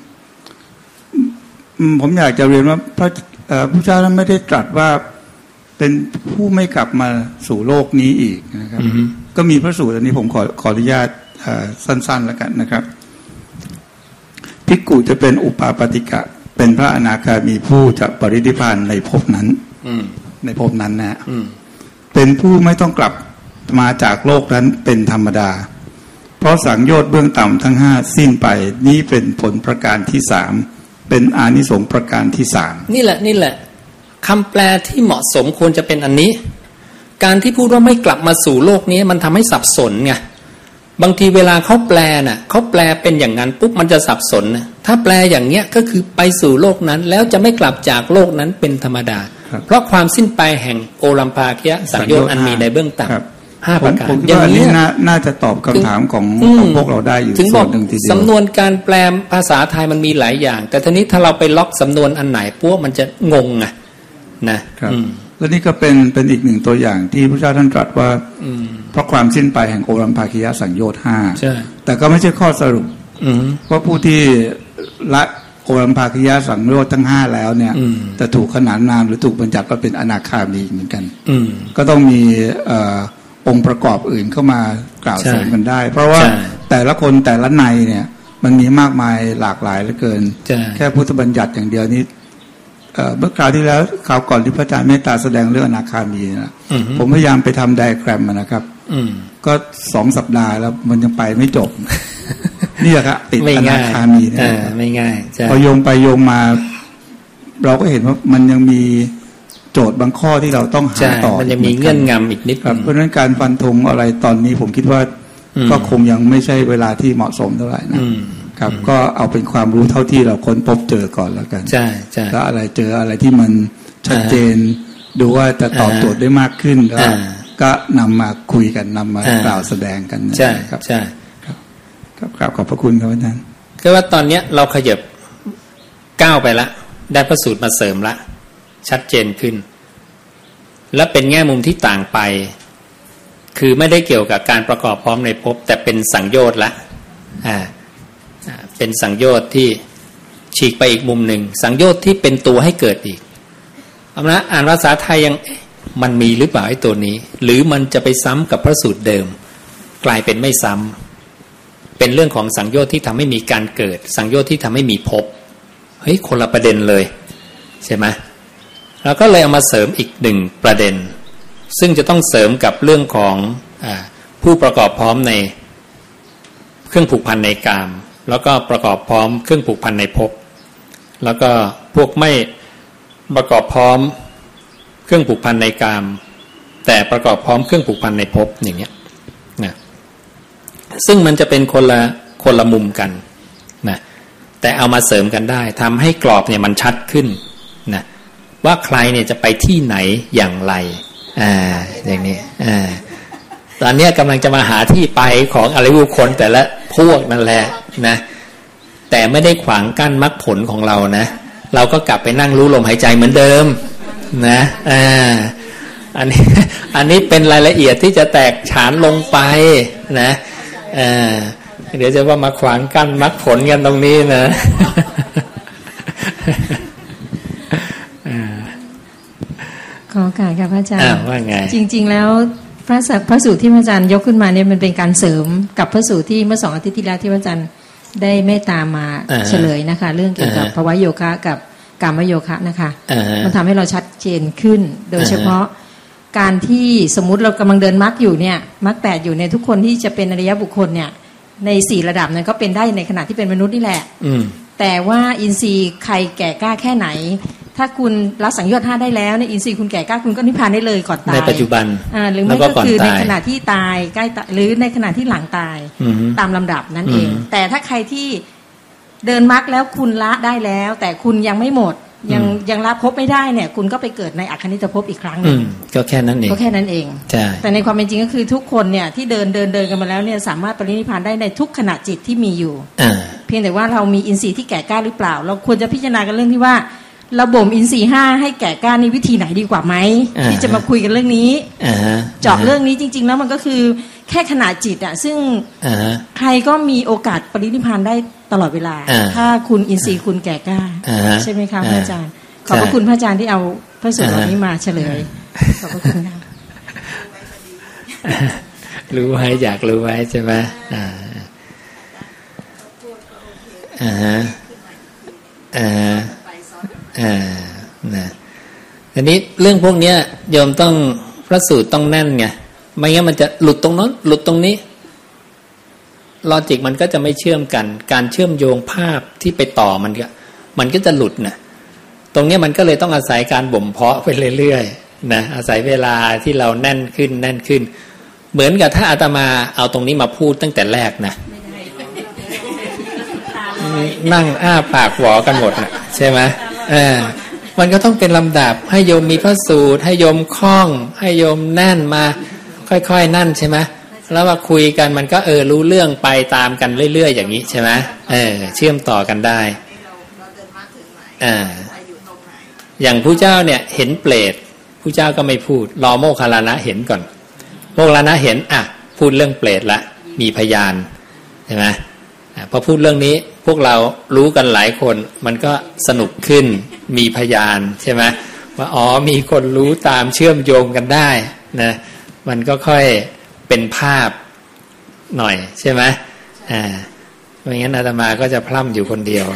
Speaker 5: ๆผมอยากจะเรียนว่าพระเจ้าท่านไม่ได้ตรัสว่าเป็นผู้ไม่กลับมาสู่โลกนี้อีกนะครับก็มีพระสูตรอันนี้ผมขออนุญาตสั้นๆแล้วกันนะครับภิกขุจะเป็นอุปาปาติกะเป็นพระอนาคามีผู้จะปรินิพพานในภพนั้นในภพนั้นนะเป็นผู้ไม่ต้องกลับมาจากโลกนั้นเป็นธรรมดาเพราะสังโยชน์เบื้องต่ำทั้ง5สิ้นไปนี้เป็นผลประการที่3เป็นอานิสงส์ประการที่3
Speaker 1: นี่แหละคำแปลที่เหมาะสมควรจะเป็นอันนี้การที่พูดว่าไม่กลับมาสู่โลกนี้มันทำให้สับสนไงบางทีเวลาเขาแปลน่ะเขาแปลเป็นอย่างนั้นปุ๊บมันจะสับสนนะถ้าแปลอย่างเนี้ยก็คือไปสู่โลกนั้นแล้วจะไม่กลับจากโลกนั้นเป็นธรรมดาเพราะความสิ้นไปแห่งโอลัมภาคิยสังโยชน์อันมีในเบื้องต่ำ5ประการ
Speaker 5: อย่างนี้น่าจะตอบคำถามของพวกเราได้อยู่ส่วนหนึ่งทีเดียว
Speaker 1: สำนวนการแปลภาษาไทยมันมีหลายอย่างแต่ทีนี้ถ้าเราไปล็อกสำนวนอันไหนพวกมันจะงงไง
Speaker 5: นะครับแล้วนี่ก็เป็นอีกหนึ่งตัวอย่างที่พระเจ้าท่านตรัสว่าเพราะความสิ้นไปแห่งโอลัมภาคิยสังโยชน์5แต่ก็ไม่ใช่ข้อสรุปว่าผู้ที่ละโอลัมภาคิยสังโยชน์ทั้ง5แล้วเนี่ยจะถูกขนานนามหรือถูกบัญญัติว่าเป็นอนาคามีเหมือนกันก็ต้องมีองค์ประกอบอื่นเข้ามากล่าวเสริมกันได้เพราะว่าแต่ละคนแต่ละในเนี่ยมันมีมากมายหลากหลายเหลือเกินแค่พุทธบัญญัติอย่างเดียวนี้เมื่อคราวที่แล้วคราวก่อนที่พระอาจารย์เมตตาแสดงเรื่องอนาคามีนะผมพยายามไปทำไดอะแกรมมานะครับก็2 สัปดาห์แล้วมันยังไปไม่จบนี่แหละครับติดอนาคามีนะ
Speaker 1: ไม่ง่าย
Speaker 5: พอโยงไปโยงมาเราก็เห็นว่ามันยังมีโจทย์บางข้อที่เราต้องหาต่อ
Speaker 1: มันยังมีเงื่อนงำอีกนิด
Speaker 5: เพราะฉะนั้นการฟันธงอะไรตอนนี้ผมคิดว่าก็คงยังไม่ใช่เวลาที่เหมาะสมเท่าไหร่นะครับก็เอาเป็นความรู้เท่าที่เราค้นพบเจอก่อนแล้วกัน
Speaker 1: ใช่
Speaker 5: แล้วอะไรเจออะไรที่มันชัดเจนดูว่าจะตอบโจทย์ได้มากขึ้นแล้วก็นำมาคุยกันนำมากล่าวแสดงกัน
Speaker 1: ใช่ครับใช่
Speaker 5: ครับขอบพระคุณครับอาจารย์
Speaker 1: ก็ว่าตอนนี้เราขยับก้าวไปละได้พระสูตรมาเสริมละชัดเจนขึ้นและเป็นแง่มุมที่ต่างไปคือไม่ได้เกี่ยวกับการประกอบพร้อมในภพแต่เป็นสังโยชน์ละเป็นสังโยชน์ที่ฉีกไปอีกมุมหนึ่งสังโยชน์ที่เป็นตัวให้เกิดอีกเอาละอ่านภาษาไทยยังมันมีหรือเปล่าไอ้ตัวนี้หรือมันจะไปซ้ำกับพระสูตรเดิมกลายเป็นไม่ซ้ำเป็นเรื่องของสังโยชน์ที่ทำให้มีการเกิดสังโยชน์ที่ทำให้มีภพเฮ้ยคนละประเด็นเลยใช่ไหมแล้วก็เลยเอามาเสริมอีกหนึ่งประเด็นซึ่งจะต้องเสริมกับเรื่องของผู้ประกอบพร้อมในเครื่องผูกพันในกามแล้วก็ประกอบพร้อมเครื่องผูกพันในภพแล้วก็พวกไม่ประกอบพร้อมเครื่องผูกพันในกามแต่ประกอบพร้อมเครื่องผูกพันในภพอย่างเงี้ยนะซึ่งมันจะเป็นคนละมุมกันนะแต่เอามาเสริมกันได้ทำให้กรอบเนี่ยมันชัดขึ้นนะว่าใครเนี่ยจะไปที่ไหนอย่างไรอย่างนี้ตอนนี้กำลังจะมาหาที่ไปของอริยบุคคลแต่ละพวกนั่นแหละนะแต่ไม่ได้ขวางกั้นมรรคผลของเรานะเราก็กลับไปนั่งรู้ลมหายใจเหมือนเดิมนะอันนี้เป็นรายละเอียดที่จะแตกฉานลงไปนะเดี๋ยวจะว่ามาขวางกั้นมรรคผลกันตรงนี้นะ
Speaker 2: ขอโอกาสค่ะพระอาจารย์
Speaker 1: ว่าไง
Speaker 2: จริงๆแล้วพระสูตรที่พระอาจารย์ยกขึ้นมาเนี่ยมันเป็นการเสริมกับพระสูตรที่เมื่อ2 อาทิตย์ที่แล้วที่พระอาจารย์ได้เมตตามาเฉลยนะคะเรื่องเกี่ยวกับภวโยคะกับกามโยคะนะคะมันทำให้เราชัดเจนขึ้นโดยเฉพาะการที่สมมุติเรากำลังเดินมรรคอยู่เนี่ยมรรค8อยู่ในทุกคนที่จะเป็นอริยบุคคลเนี่ยใน4ระดับนั้นก็เป็นได้ในขณะที่เป็นมนุษย์นี่แหละแต่ว่าอินทรีย์ใครแก่กล้าแค่ไหนถ้าคุณละสังโยชน์5ได้แล้วในอินทรีย์คุณแก่กล้าคุณก็นิพพานได้เลยก่อนตาย
Speaker 1: ในปัจจุบัน
Speaker 2: หรือไม่ก็คือในขณะที่ตายใกล้หรือในขณะที่หลังตายตามลำดับนั่นเองแต่ถ้าใครที่เดินมรรคแล้วคุณละได้แล้วแต่คุณยังไม่หมดยังละภพไม่ได้เนี่ยคุณก็ไปเกิดในอคณิตภพอีกครั้งนึง
Speaker 1: ก็แค่นั้นเอง
Speaker 2: ก็แค่นั้นเอง
Speaker 1: ใช่
Speaker 2: แต่ในความเป็นจริงก็คือทุกคนเนี่ยที่เดินกันมาแล้วเนี่ยสามารถปรินิพพานได้ในทุกขณะจิตที่มีอยู่เพียงแต่ว่าเรามีอินทรีย์ที่แก่กล้าหรือเปล่าเราควรจะพิจารณากันเรื่องที่ว่าเราบ่มอินทรีย์5ให้แก่กล้าในวิธีไหนดีกว่าไหมที่จะมาคุยกันเรื่องนี้เจาะเรื่องนี้จริงๆแล้วมันก็คือแค่ขณะจิตอ่ะซึ่งใครก็มีโอกาสปรินิพพานได้ตลอดเวลาถ้าคุณอินทรีย์คุณแก่กล้าใช่ไหมคะพระอาจารย์ขอบพระคุณพระอาจารย์ที่เอาพระสูตรเหล่านี้มาเฉลยขอบพระคุณค่ะ
Speaker 1: รู้ไว้อยากรู้ไว้ใช่ไหมนะอันนี้เรื่องพวกนี้โยมต้องพระสูตรต้องแน่นไงไม่งั้นมันจะหลุดตรงนั้นหลุดตรงนี้ลอจิกมันก็จะไม่เชื่อมกันการเชื่อมโยงภาพที่ไปต่อมันก็จะหลุดนะตรงนี้มันก็เลยต้องอาศัยการบ่มเพาะไปเรื่อยๆนะอาศัยเวลาที่เราแน่นขึ้นเหมือนกับถ้าอาตมาเอาตรงนี้มาพูดตั้งแต่แรกนะนั่งอ้าปากหวอกันหมดนะใช่ไหมมันก็ต้องเป็นลำดับให้โยมมีพระสูตรให้โยมคล่องให้โยมแน่นมาค่อยๆนั่นใช่ไหมแล้วมาคุยกันมันก็รู้เรื่องไปตามกันเรื่อยๆอย่างนี้ใช่ไหมเชื่อมต่อกันได้อย่างผู้เจ้าเนี่ยเห็นเปรตผู้เจ้าก็ไม่พูดรอโมคคัลลานะเห็นก่อนโมคคัลลานะเห็นพูดเรื่องเปรตละมีพยานใช่ไหมพอพูดเรื่องนี้พวกเรารู้กันหลายคนมันก็สนุกขึ้นมีพยานใช่ไหมว่ามีคนรู้ตามเชื่อมโยงกันได้นะมันก็ค่อยเป็นภาพหน่อยใช่ไหมไม่งั้นอาตมาก็จะพร่ำอยู่คนเดียว